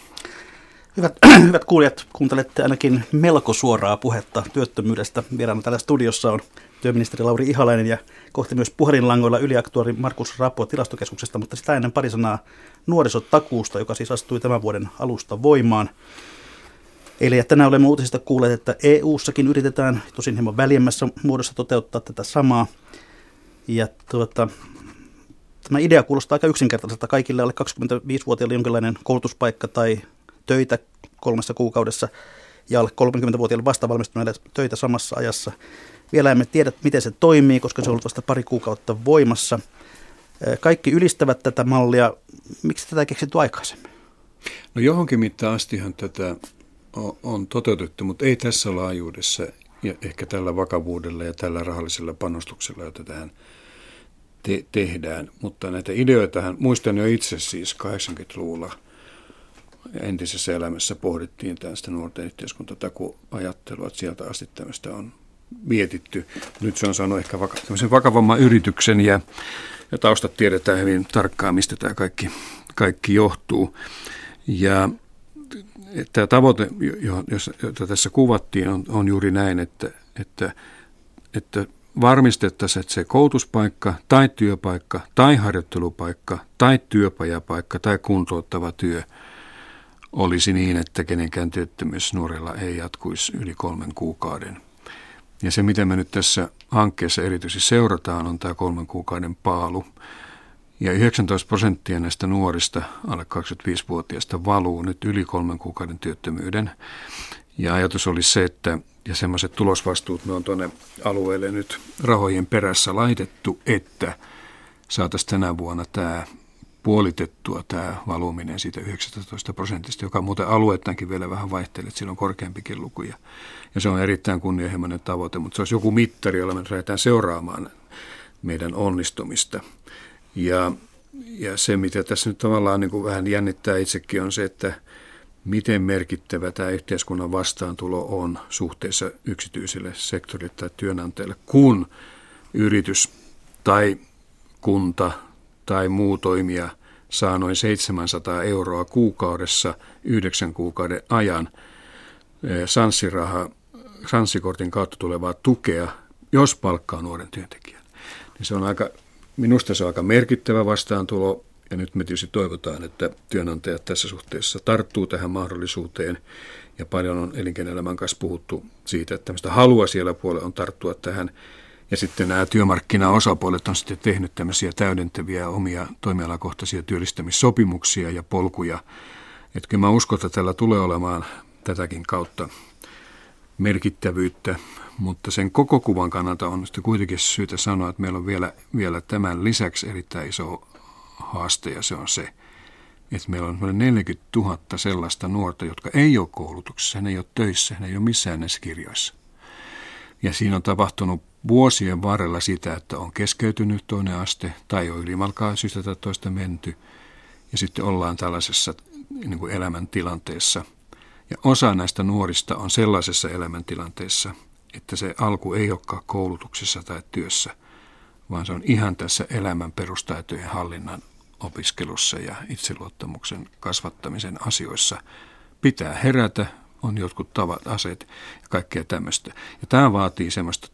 Hyvät kuulijat, kuuntelette ainakin melko suoraa puhetta työttömyydestä. Vieraana täällä studiossa on työministeri Lauri Ihalainen ja kohti myös puhelinlangoilla yliaktuaari Markus Rapo Tilastokeskuksesta, mutta sitä ennen pari sanaa nuorisotakuusta, joka siis astui tämän vuoden alusta voimaan. Eilen ja tänään olemme uutisista kuulleet, että EU-sakin yritetään tosin hieman väljemmässä muodossa toteuttaa tätä samaa. Ja tämä idea kuulostaa aika yksinkertaiselta. Kaikille alle 25-vuotiaille jonkinlainen koulutuspaikka tai töitä 3 kuukaudessa ja alle 30-vuotiaille vastavalmistuneille töitä samassa ajassa. Vielä emme tiedä, miten se toimii, koska se on ollut vasta pari kuukautta voimassa. Kaikki ylistävät tätä mallia. Miksi tätä ei keksitty aikaisemmin? No johonkin mittaan astihan tätä on toteutettu, mutta ei tässä laajuudessa ja ehkä tällä vakavuudella ja tällä rahallisella panostuksella, jota tähän tehdään. Mutta näitä ideoitahan, muistan jo itse siis 80-luvulla entisessä elämässä pohdittiin tästä nuorten yhteiskuntatakuajattelua, että sieltä asti tämmöistä on mietitty. Nyt se on saanut ehkä tämmöisen vakavamman yrityksen ja taustat tiedetään hyvin tarkkaan, mistä tämä kaikki johtuu. Ja tämä tavoite, jota tässä kuvattiin, on juuri näin, että varmistettaisiin, että se koulutuspaikka tai työpaikka tai harjoittelupaikka tai työpajapaikka tai kuntouttava työ olisi niin, että kenenkään työttömyys nuorella ei jatkuisi yli 3 kuukauden. Ja se, mitä me nyt tässä hankkeessa erityisesti seurataan, on tämä 3 kuukauden paalu. Ja 19% näistä nuorista, alle 25-vuotiaista, valuu nyt yli 3 kuukauden työttömyyden. Ja ajatus olisi se, että ja semmoiset tulosvastuut me on tuonne alueelle nyt rahojen perässä laitettu, että saataisiin tänä vuonna puolitettua tämä valuminen siitä 19%, joka muuten alueittainkin vielä vähän vaihtelee, että sillä on korkeampikin lukuja. Ja se on erittäin kunnianhimoinen tavoite, mutta se olisi joku mittari, jolla me lähdetään seuraamaan meidän onnistumista. Ja se, mitä tässä nyt tavallaan niin kuin vähän jännittää itsekin, on se, että miten merkittävä tämä yhteiskunnan vastaantulo on suhteessa yksityiselle sektorille tai työnantajalle, kun yritys tai kunta tai muu toimija saa noin 700 € kuukaudessa 9 kuukauden ajan Sanssi-kortin kautta tulevaa tukea, jos palkkaa nuoren työntekijän. Niin se on minusta se on aika merkittävä vastaantulo, ja nyt me tietysti toivotaan, että työnantajat tässä suhteessa tarttuu tähän mahdollisuuteen, ja paljon on elinkeinoelämän kanssa puhuttu siitä, että tämmöistä halua siellä puolella on tarttua tähän, ja sitten nämä työmarkkinaosapuolet on sitten tehnyt tämmöisiä täydentäviä omia toimialakohtaisia työllistämissopimuksia ja polkuja, että kyllä mä uskon, että tällä tulee olemaan tätäkin kautta merkittävyyttä, mutta sen koko kuvan kannalta on sitten kuitenkin syytä sanoa, että meillä on vielä tämän lisäksi erittäin iso haaste, ja se on se, että meillä on 40 000 sellaista nuorta, jotka ei ole koulutuksessa, ne ei ole töissä, ne ei ole missään näissä kirjoissa. Ja siinä on tapahtunut vuosien varrella sitä, että on keskeytynyt toinen aste tai on ylimalkaa syystä tai toista menty, ja sitten ollaan tällaisessa niin kuin elämäntilanteessa. Ja osa näistä nuorista on sellaisessa elämäntilanteessa, että se alku ei olekaan koulutuksessa tai työssä, vaan se on ihan tässä elämän perustaitojen hallinnan opiskelussa ja itseluottamuksen kasvattamisen asioissa. Pitää herätä, on jotkut tavat, aseet ja kaikkea tämmöistä. Ja tämä vaatii semmoista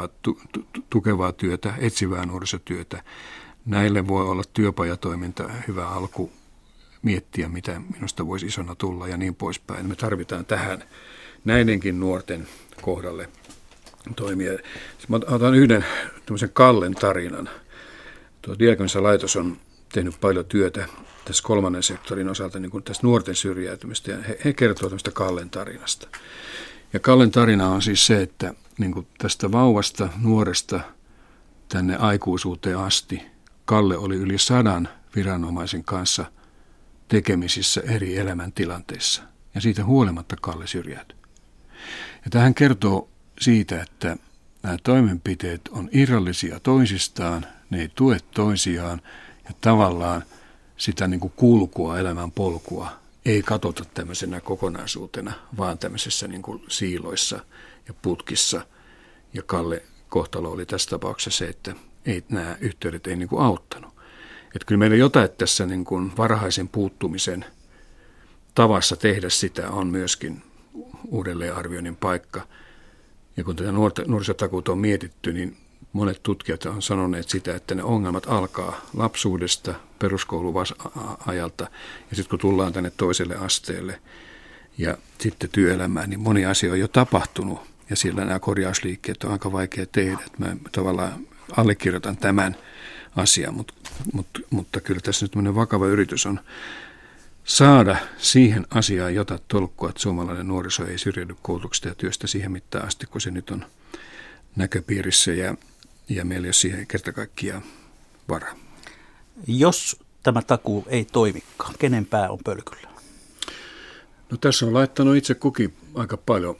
tukevaa työtä, etsivää nuorisotyötä. Näille voi olla työpajatoiminta hyvä alku miettiä, mitä minusta voisi isona tulla ja niin poispäin. Me tarvitaan tähän näidenkin nuorten kohdalle toimia. Mä otan yhden tämmöisen Kallen tarinan. Tuo Diakonia-laitos on tehnyt paljon työtä tässä kolmannen sektorin osalta niin kuin tästä nuorten syrjäytymistä, ja he kertovat tämmöistä Kallen tarinasta. Ja Kallen tarina on siis se, että niin kuin tästä vauvasta nuoresta tänne aikuisuuteen asti Kalle oli yli 100 viranomaisen kanssa tekemisissä eri elämäntilanteissa, ja siitä huolimatta Kalle syrjäytyi. Ja tähän kertoo siitä, että nämä toimenpiteet on irrallisia toisistaan, ne ei tue toisiaan, ja tavallaan sitä niin kuin kulkua, elämän polkua ei katsota tämmöisenä kokonaisuutena, vaan tämmöisissä niin kuin siiloissa ja putkissa. Ja Kalle kohtalo oli tässä tapauksessa se, että nämä yhteydet ei niin kuin auttanut. Että kyllä meillä jotain tässä niin kuin varhaisen puuttumisen tavassa tehdä sitä on myöskin uudelleenarvioinnin paikka. Ja kun tätä nuorisotakuuta on mietitty, niin monet tutkijat on sanoneet sitä, että ne ongelmat alkaa lapsuudesta, peruskouluajalta, ja sitten kun tullaan tänne toiselle asteelle ja sitten työelämään, niin moni asia on jo tapahtunut, ja siellä nämä korjausliikkeet on aika vaikea tehdä. Mä tavallaan allekirjoitan tämän asian, mutta kyllä tässä nyt tämmöinen vakava yritys on saada siihen asiaan jotain tolkkua, että suomalainen nuoriso ei syrjäydy koulutuksesta ja työstä siihen mittaan asti, kun se nyt on näköpiirissä, ja meillä ei ole siihen kerta kaikkiaan varaa. Jos tämä takuu ei toimikaan, kenen pää on pölkyllä? No tässä on laittanut itse kukin aika paljon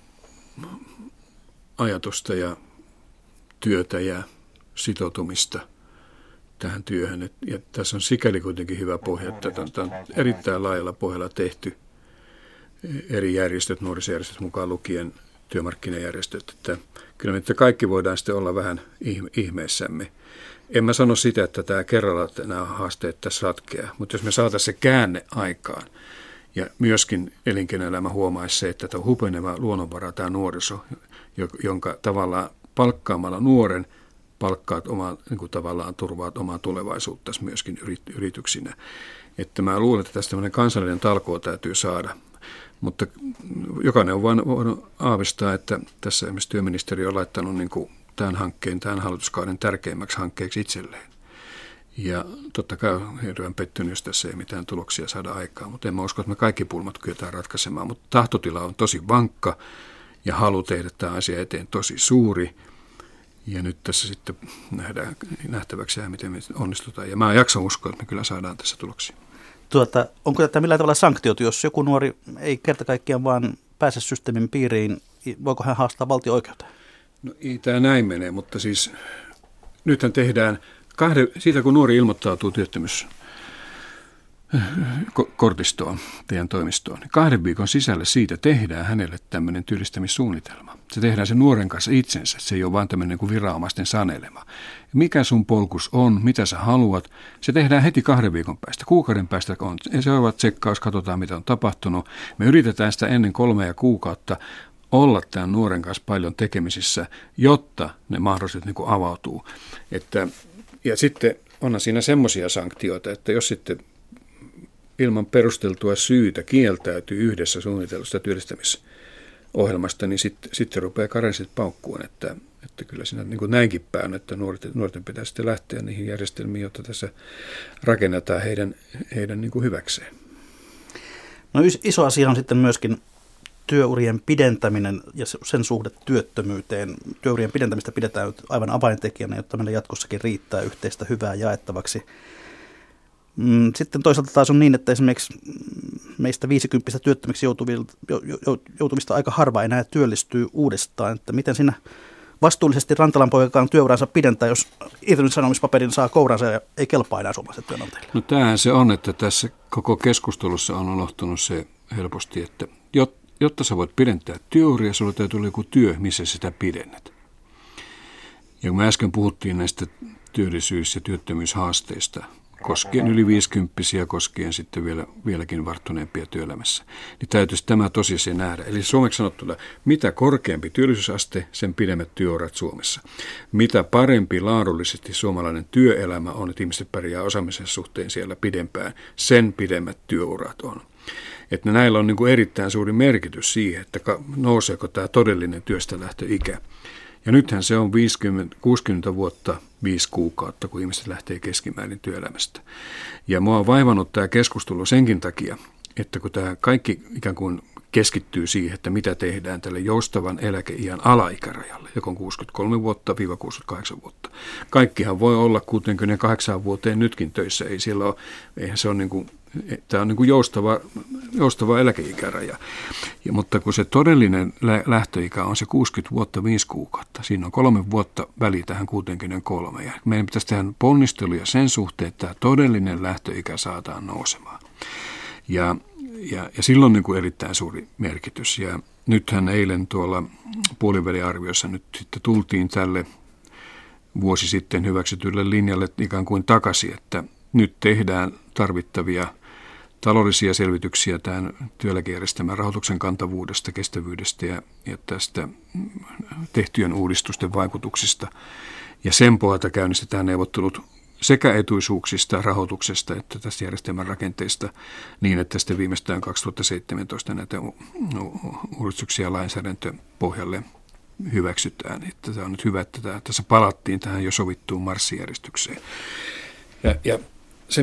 ajatusta ja työtä ja sitoutumista tähän työhön. Ja tässä on sikäli kuitenkin hyvä pohja, että tämä on erittäin laajalla pohjalla tehty eri järjestöt, nuorisojärjestöt mukaan lukien työmarkkinajärjestöt, että kyllä me kaikki voidaan sitten olla vähän ihmeissämme. En mä sano sitä, että tämä kerralla nämä haasteet tässä ratkeaa, mutta jos me saataisiin se käänne aikaan ja myöskin elinkeinoelämä huomaisi se, että tämä hupeneva luonnonvara, tämä nuoriso, jonka tavallaan palkkaamalla nuoren palkkaat niin kuin tavallaan turvaat omaa tulevaisuuttasi myöskin yrityksinä. Että mä luulen, että tästä tämmöinen kansallinen talkoo täytyy saada. Mutta jokainen on voinut aavistaa, että tässä esimerkiksi työministeriö on laittanut niin kuin tämän hallituskauden tärkeimmäksi hankkeeksi itselleen. Ja totta kai on hirveän pettynyt, jos tässä ei mitään tuloksia saada aikaan, mutta en mä usko, että me kaikki pulmat kyetään ratkaisemaan. Mutta tahtotila on tosi vankka ja halu tehdä tämä asia eteen tosi suuri. Ja nyt tässä sitten nähdään nähtäväksi, miten me onnistutaan. Ja mä jaksan uskoa, että me kyllä saadaan tässä tuloksia. Onko tätä millään tavalla sanktioitu, jos joku nuori ei kerta kaikkiaan vaan pääse systeemin piiriin, voiko hän haastaa valtio-oikeuteen? No ei tämä näin mene, mutta siis nythän tehdään siitä kun nuori ilmoittautuu työttömyyskortistoon, teidän toimistoon, niin 2 viikon sisällä siitä tehdään hänelle tämmöinen työllistämissuunnitelma. Se tehdään sen nuoren kanssa itsensä, se ei ole vaan tämmöinen kuin viranomaisten sanelema. Mikä sun polkus on, mitä sä haluat, se tehdään heti 2 viikon päästä. Kuukauden päästä on seuraava tsekkaus, katsotaan mitä on tapahtunut. Me yritetään sitä ennen 3 kuukautta olla tämän nuoren kanssa paljon tekemisissä, jotta ne mahdolliset niin kuin avautuu. Ja sitten onhan siinä semmoisia sanktioita, että jos sitten ilman perusteltua syytä kieltäytyy yhdessä suunnitellusta työllistämisohjelmasta, niin sitten rupeaa karenssit paukkuun, että kyllä siinä niin kuin näinkin päin, että nuorten pitää sitten lähteä niihin järjestelmiin, jotta tässä rakennetaan heidän niin kuin hyväkseen. No iso asia on sitten myöskin työurien pidentäminen ja sen suhde työttömyyteen. Työurien pidentämistä pidetään aivan avaintekijänä, jotta meillä jatkossakin riittää yhteistä hyvää jaettavaksi. Sitten toisaalta taas on niin, että esimerkiksi meistä 50 työttömiksi joutuvista aika harva enää työllistyy uudestaan. Että miten siinä vastuullisesti Rantalan poikakaan työuransa pidentää, jos irtisanomispaperin saa kouransa ja ei kelpaa enää suomalaiset työnantajille? No tämähän se on, että tässä koko keskustelussa on unohtunut se helposti, että jotta sä voit pidentää työuria, sulla täytyy olla joku työ, missä sitä pidennät. Ja kun me äsken puhuttiin näistä työllisyys- ja työttömyyshaasteista, koskien yli 50-vuotiaita, koskien sitten vieläkin varttuneempia työelämässä, niin täytyisi tämä tosiasia nähdä. Eli suomeksi sanottuna, mitä korkeampi työllisyysaste, sen pidemmät työurat Suomessa. Mitä parempi laadullisesti suomalainen työelämä on, että ihmiset pärjää osaamisen suhteen siellä pidempään, sen pidemmät työurat on. Että näillä on niin kuin erittäin suuri merkitys siihen, että nouseeko tämä todellinen työstälähtöikä. Ja nythän se on 60 vuotta 5 kuukautta, kun ihmiset lähtee keskimäärin työelämästä. Ja mua on vaivannut tämä keskustelu senkin takia, että kun tämä kaikki ikään kuin keskittyy siihen, että mitä tehdään tälle joustavan eläkeiän alaikärajalle, joka on 63 vuotta-68 vuotta. Kaikkihan voi olla 68 vuoteen nytkin töissä, eihän se ole niin kuin, tämä on niin kuin joustava eläkeikäraja. Mutta kun se todellinen lähtöikä on se 60 vuotta 5 kuukautta, siinä on 3 vuotta väliä tähän 63. Ja meidän pitäisi tehdä ponnisteluja sen suhteen, että tämä todellinen lähtöikä saadaan nousemaan. Ja silloin niin kuin erittäin suuri merkitys. Ja nythän eilen tuolla puoliväliarviossa nyt sitten tultiin tälle vuosi sitten hyväksytylle linjalle ikään kuin takaisin, että nyt tehdään tarvittavia taloudellisia selvityksiä tämän työeläkejärjestelmän rahoituksen kantavuudesta, kestävyydestä ja tästä tehtyjen uudistusten vaikutuksista. Ja sen pohjalta käynnistetään neuvottelut sekä etuisuuksista, rahoituksesta että tästä järjestelmän rakenteista niin, että sitten viimeistään 2017 näitä uudistuksia lainsäädäntöpohjalle hyväksytään. Että tämä on nyt hyvä, että tässä palattiin tähän jo sovittuun marssijärjestykseen. Ja se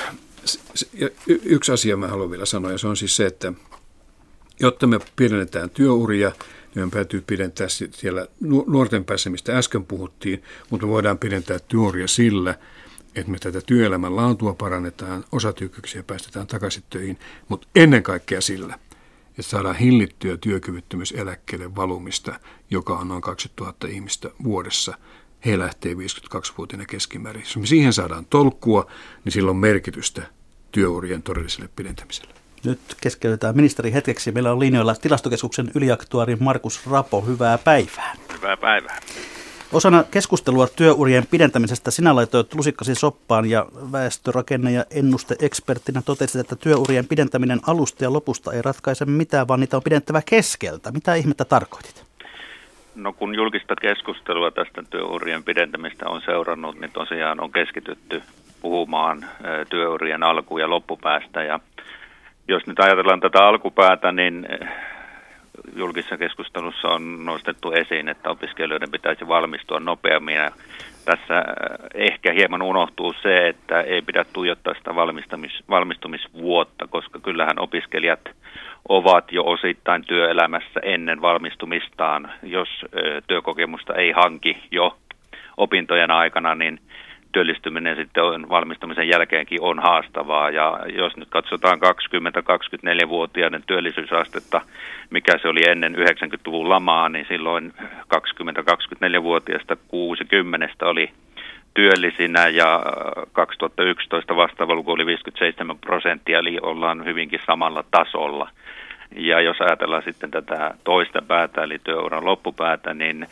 yksi asia mä haluan vielä sanoa, ja se on siis se, että jotta me pidennetään työuria, niin meidän täytyy pidentää siellä nuorten päässä, mistä äsken puhuttiin, mutta me voidaan pidentää työuria sillä, että me tätä työelämän laatua parannetaan, osatyökyksiä päästetään takaisin töihin, mutta ennen kaikkea sillä, että saadaan hillittyä työkyvyttömyyseläkkeelle valumista, joka on noin 20 000 ihmistä vuodessa. He lähtee 52-vuotiaana keskimäärin. Jos me siihen saadaan tolkkua, niin sillä on merkitystä työurien todelliselle pidentämiselle. Nyt keskeytetään ministeri hetkeksi. Meillä on linjoilla Tilastokeskuksen yliaktuaari Markus Rapo. Hyvää päivää. Hyvää päivää. Osana keskustelua työurien pidentämisestä sinä laitoit lusikkasi soppaan ja väestörakenne- ja ennuste-eksperttinä totesit, että työurien pidentäminen alusta ja lopusta ei ratkaise mitään, vaan niitä on pidentävä keskeltä. Mitä ihmettä tarkoitit? No kun julkista keskustelua tästä työurien pidentämistä on seurannut, niin tosiaan on keskitytty puhumaan työurien alku- ja loppupäästä. Ja jos nyt ajatellaan tätä alkupäätä, niin julkisessa keskustelussa on nostettu esiin, että opiskelijoiden pitäisi valmistua nopeammin. Ja tässä ehkä hieman unohtuu se, että ei pidä tuijottaa sitä valmistumisvuotta, koska kyllähän opiskelijat ovat jo osittain työelämässä ennen valmistumistaan. Jos työkokemusta ei hanki jo opintojen aikana, niin työllistyminen sitten valmistumisen jälkeenkin on haastavaa. Ja jos nyt katsotaan 20-24-vuotiaiden työllisyysastetta, mikä se oli ennen 90-luvun lamaa, niin silloin 20-24-vuotiaista 60 oli työllisinä ja 2011 vastaava luku oli 57%, eli ollaan hyvinkin samalla tasolla. Ja jos ajatellaan sitten tätä toista päätä, eli työuran loppupäätä, niin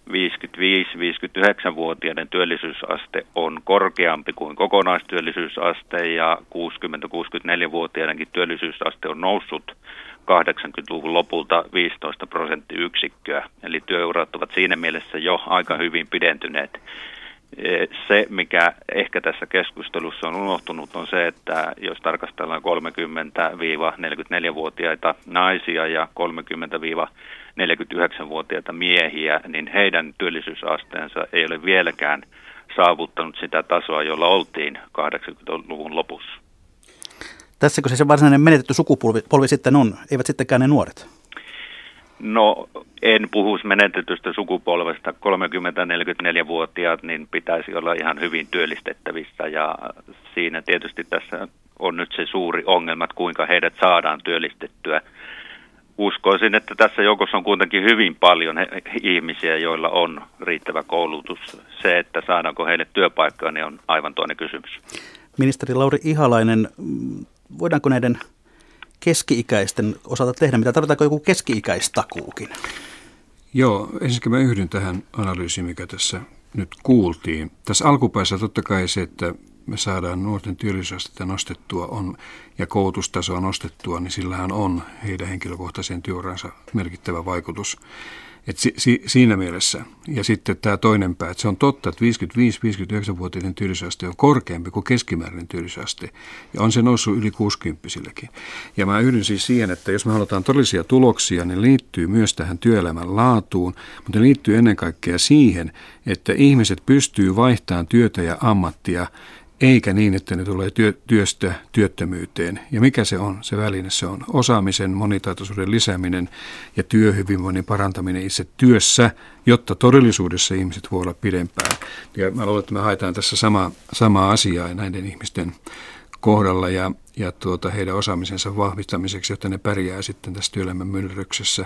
55-59-vuotiaiden työllisyysaste on korkeampi kuin kokonaistyöllisyysaste ja 60-64-vuotiaidenkin työllisyysaste on noussut 80-luvun lopulta 15 prosenttiyksikköä. Eli työurat ovat siinä mielessä jo aika hyvin pidentyneet. Se, mikä ehkä tässä keskustelussa on unohtunut, on se, että jos tarkastellaan 30-44-vuotiaita naisia ja 30-49-vuotiaita miehiä, niin heidän työllisyysasteensa ei ole vieläkään saavuttanut sitä tasoa, jolla oltiin 80-luvun lopussa. Tässäkö se varsinainen menetetty sukupolvi sitten on? Eivät sittenkään ne nuoret? No, en puhuisi menetetystä sukupolvesta. 30-44-vuotiaat niin pitäisi olla ihan hyvin työllistettävissä ja siinä tietysti tässä on nyt se suuri ongelma, että kuinka heidät saadaan työllistettyä. Uskoisin, että tässä joukossa on kuitenkin hyvin paljon ihmisiä, joilla on riittävä koulutus. Se, että saadaanko heille työpaikkaa, niin on aivan toinen kysymys. Ministeri Lauri Ihalainen, voidaanko näiden keski-ikäisten osalta tehdä, mitä tarvitaanko joku keski-ikäistakuukin? Joo, ensinnäkin mä yhdyn tähän analyysiin, mikä tässä nyt kuultiin. Tässä alkupäässä totta kai se, että me saadaan nuorten työllisyysastetta nostettua ja koulutustasoa nostettua, niin sillähän on heidän henkilökohtaiseen työuransa merkittävä vaikutus. Et siinä mielessä. Ja sitten tämä toinen pää, että se on totta, että 55-59-vuotiaiden työllisyysaste on korkeampi kuin keskimääräinen työllisyysaste. Ja on se noussut yli 60-silläkin. Ja mä yhdyn siis siihen, että jos me halutaan todellisia tuloksia, niin liittyy myös tähän työelämän laatuun, mutta ne liittyy ennen kaikkea siihen, että ihmiset pystyy vaihtamaan työtä ja ammattia, eikä niin, että ne tulee työstä työttömyyteen. Ja mikä se on? Se väline, se on osaamisen, monitaitoisuuden lisääminen ja työhyvinvoinnin parantaminen itse työssä, jotta todellisuudessa ihmiset voi olla pidempään. Ja mä luulen, että me haetaan tässä samaa asiaa näiden ihmisten kohdalla ja heidän osaamisensa vahvistamiseksi, jotta ne pärjää sitten tässä työelämän myllerryksessä.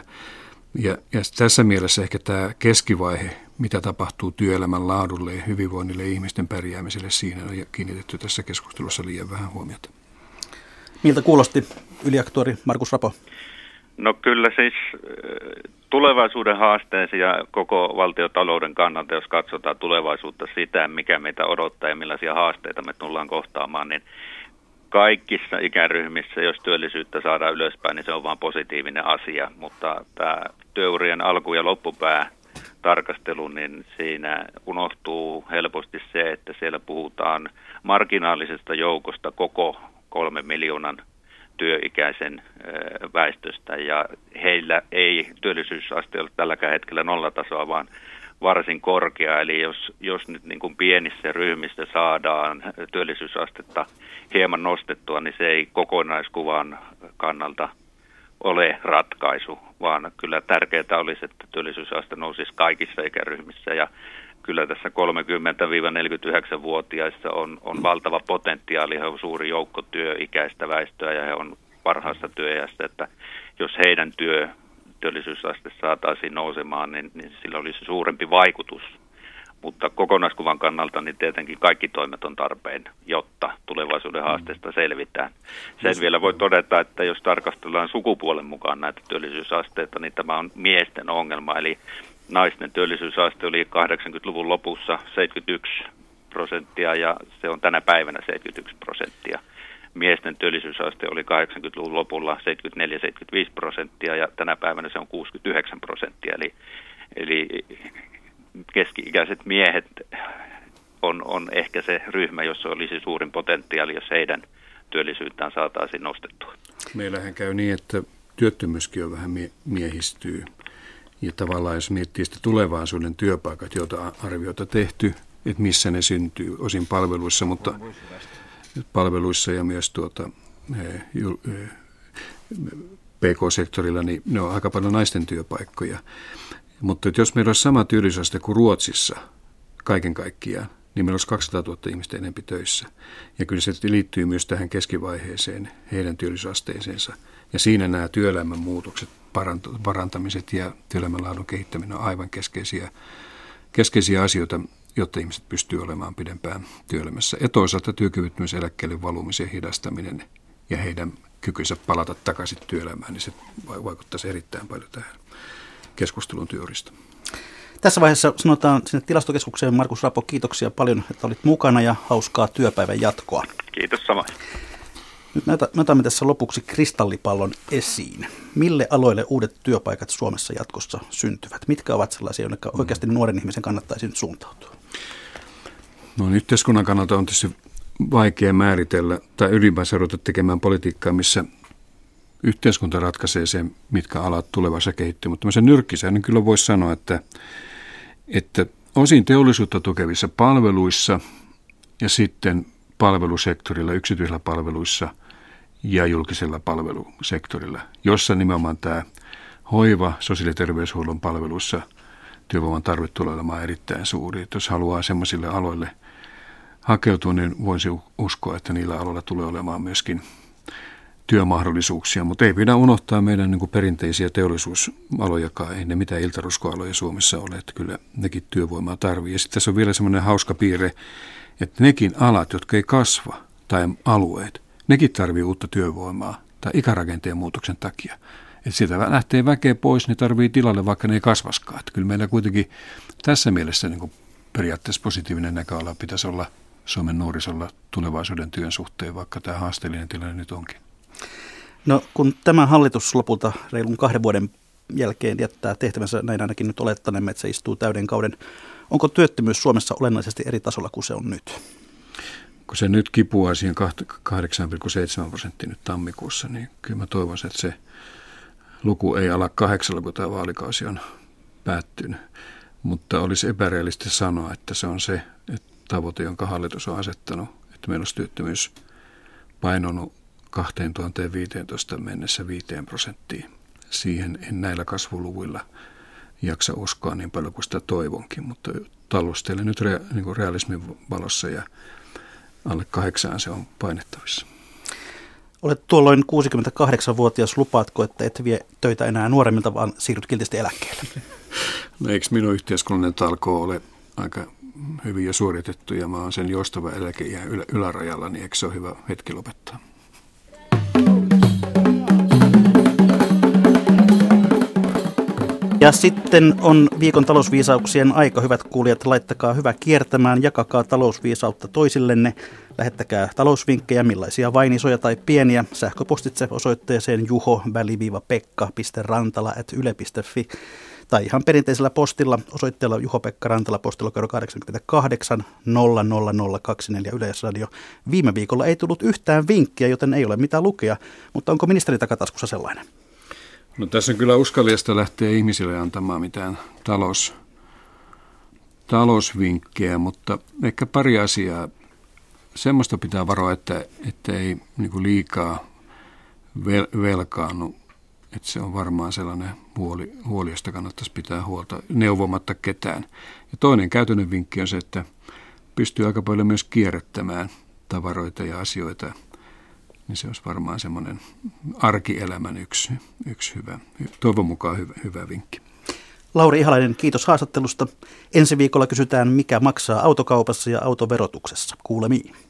Ja tässä mielessä ehkä tämä keskivaihe, mitä tapahtuu työelämän laadulle ja hyvinvoinnille ja ihmisten pärjäämiselle, siinä on kiinnitetty tässä keskustelussa liian vähän huomiota. Miltä kuulosti yliaktuari Markus Rapo? No kyllä siis tulevaisuuden haasteisiin ja koko valtiotalouden kannalta, jos katsotaan tulevaisuutta sitä, mikä meitä odottaa ja millaisia haasteita me tullaan kohtaamaan, niin kaikissa ikäryhmissä, jos työllisyyttä saadaan ylöspäin, niin se on vain positiivinen asia, mutta tämä työurien alku- ja loppupää tarkastelu, niin siinä unohtuu helposti se, että siellä puhutaan marginaalisesta joukosta koko 3 miljoonan työikäisen väestöstä ja heillä ei työllisyysaste ole tälläkään hetkellä nollatasoa, vaan varsin korkea. Eli jos nyt niin kuin pienissä ryhmissä saadaan työllisyysastetta hieman nostettua, niin se ei kokonaiskuvan kannalta ole ratkaisu, vaan kyllä tärkeää olisi, että työllisyysaste nousisi kaikissa ikäryhmissä ja kyllä tässä 30-49-vuotiaissa on valtava potentiaali, he on suuri joukko työikäistä väestöä ja he on parhaassa työiässä, että jos heidän työllisyysaste saataisiin nousemaan, niin sillä olisi suurempi vaikutus. Mutta kokonaiskuvan kannalta niin tietenkin kaikki toimet on tarpeen, jotta tulevaisuuden haasteesta selvitään. Sen vielä voi todeta, että jos tarkastellaan sukupuolen mukaan näitä työllisyysasteita, niin tämä on miesten ongelma. Eli naisten työllisyysaste oli 80-luvun lopussa 71% ja se on tänä päivänä 71%. Miesten työllisyysaste oli 80-luvun lopulla 74-75% ja tänä päivänä se on 69%. Eli keski-ikäiset miehet on ehkä se ryhmä, jossa olisi suurin potentiaali, jos heidän työllisyyttään saataisiin nostettua. Meillähän käy niin, että työttömyyskin on vähän miehistyy. Ja tavallaan jos miettii sitä tulevaisuuden työpaikat, joita arvioita tehty, että missä ne syntyy, osin palveluissa, mutta palveluissa ja myös PK-sektorilla, niin ne on aika paljon naisten työpaikkoja. Mutta jos meillä olisi sama työllisyysaste kuin Ruotsissa kaiken kaikkiaan, niin meillä olisi 200 000 ihmistä enemmän töissä. Ja kyllä se liittyy myös tähän keskivaiheeseen, heidän työllisyysasteeseensa. Ja siinä nämä työelämän muutokset, parantamiset ja työelämän laadun kehittäminen on aivan keskeisiä asioita, jotta ihmiset pystyvät olemaan pidempään työelämässä. Ja toisaalta työkyvyttömyyseläkkeelle valumisen hidastaminen ja heidän kykynsä palata takaisin työelämään, niin se vaikuttaisi erittäin paljon tähän keskustelun työurista. Tässä vaiheessa sanotaan sinne tilastokeskukseen, Markus Rapo, kiitoksia paljon, että olit mukana ja hauskaa työpäivän jatkoa. Kiitos samoin. Nyt me otamme tässä lopuksi kristallipallon esiin. Mille aloille uudet työpaikat Suomessa jatkossa syntyvät? Mitkä ovat sellaisia, joille oikeasti nuoren ihmisen kannattaisi nyt suuntautua? No yhteiskunnan kannalta on tietysti vaikea määritellä tai ylipäänsä ruveta tekemään politiikkaa, missä yhteiskunta ratkaisee sen, mitkä alat tulevaisuudessa kehittyy. Mutta tämmöisen nyrkkisäännön kyllä voisi sanoa, että osin teollisuutta tukevissa palveluissa ja sitten palvelusektorilla, yksityisillä palveluissa ja julkisella palvelusektorilla, jossa nimenomaan tämä hoiva, sosiaali- ja terveyshuollon palveluissa työvoiman tarve tulee olemaan erittäin suuri. Että jos haluaa sellaisille aloille hakeutua, niin voisi uskoa, että niillä aloilla tulee olemaan myöskin työmahdollisuuksia, mutta ei pidä unohtaa meidän niin kuin perinteisiä teollisuusalojakaan, ei ne mitään iltaruskoaloja Suomessa ole, että kyllä nekin työvoimaa tarvii. Ja sitten tässä on vielä semmoinen hauska piirre, että nekin alat, jotka ei kasva, tai alueet, nekin tarvii uutta työvoimaa tai ikärakenteen muutoksen takia. Että sieltä lähtee väkeä pois, niin tarvii tilalle, vaikka ne ei kasvaskaan. Että kyllä meillä kuitenkin tässä mielessä niin kuin periaatteessa positiivinen näköala pitäisi olla Suomen nuorisolla tulevaisuuden työn suhteen, vaikka tämä haasteellinen tilanne nyt onkin. No kun tämä hallitus lopulta reilun 2 vuoden jälkeen jättää tehtävänsä, näin ainakin nyt olettanemme, että se istuu täyden kauden. Onko työttömyys Suomessa olennaisesti eri tasolla kuin se on nyt? Kun se nyt kipuaa siihen 8,7% nyt tammikuussa, niin kyllä mä toivoisin, että se luku ei ala 8, kun tämä vaalikausi on päättynyt. Mutta olisi epärealistista sanoa, että se on se tavoite, jonka hallitus on asettanut, että meillä olisi työttömyys painonut 2015 mennessä 5%. Siihen en näillä kasvuluvuilla jaksa uskoa niin paljon kuin sitä toivonkin, mutta taloustelle nyt niin realismin valossa ja alle 8 se on painettavissa. Olet tuolloin 68-vuotias. Lupaatko, että et vie töitä enää nuoremmilta, vaan siirryt kiltisti eläkkeelle? No eikö minun yhteiskunnallinen talkoo ole aika hyvin jo suoritettu ja mä oon sen joustava eläkeiän ylärajalla, niin eikö se ole hyvä hetki lopettaa? Ja sitten on viikon talousviisauksien aika. Hyvät kuulijat, laittakaa hyvä kiertämään, jakakaa talousviisautta toisillenne. Lähettäkää talousvinkkejä, millaisia vain isoja tai pieniä, sähköpostitse osoitteeseen juho-rantala@yle.fi tai ihan perinteisellä postilla osoitteella Juho-Pekka Rantala, postilokero 88 00024 Yleisradio. Viime viikolla ei tullut yhtään vinkkiä, joten ei ole mitään lukea, mutta onko ministeri takataskussa sellainen? No tässä on kyllä uskallista lähteä ihmisille antamaan mitään talousvinkkejä, mutta ehkä pari asiaa. Semmoista pitää varoa, että ei niin kuin liikaa velkaannu. Että se on varmaan sellainen huoli, josta kannattaisi pitää huolta neuvomatta ketään. Ja toinen käytännön vinkki on se, että pystyy aika paljon myös kierrättämään tavaroita ja asioita. Niin se olisi varmaan semmoinen arkielämän yksi hyvä, toivon mukaan hyvä vinkki. Lauri Ihalainen, kiitos haastattelusta. Ensi viikolla kysytään, mikä maksaa autokaupassa ja autoverotuksessa. Kuulemiin.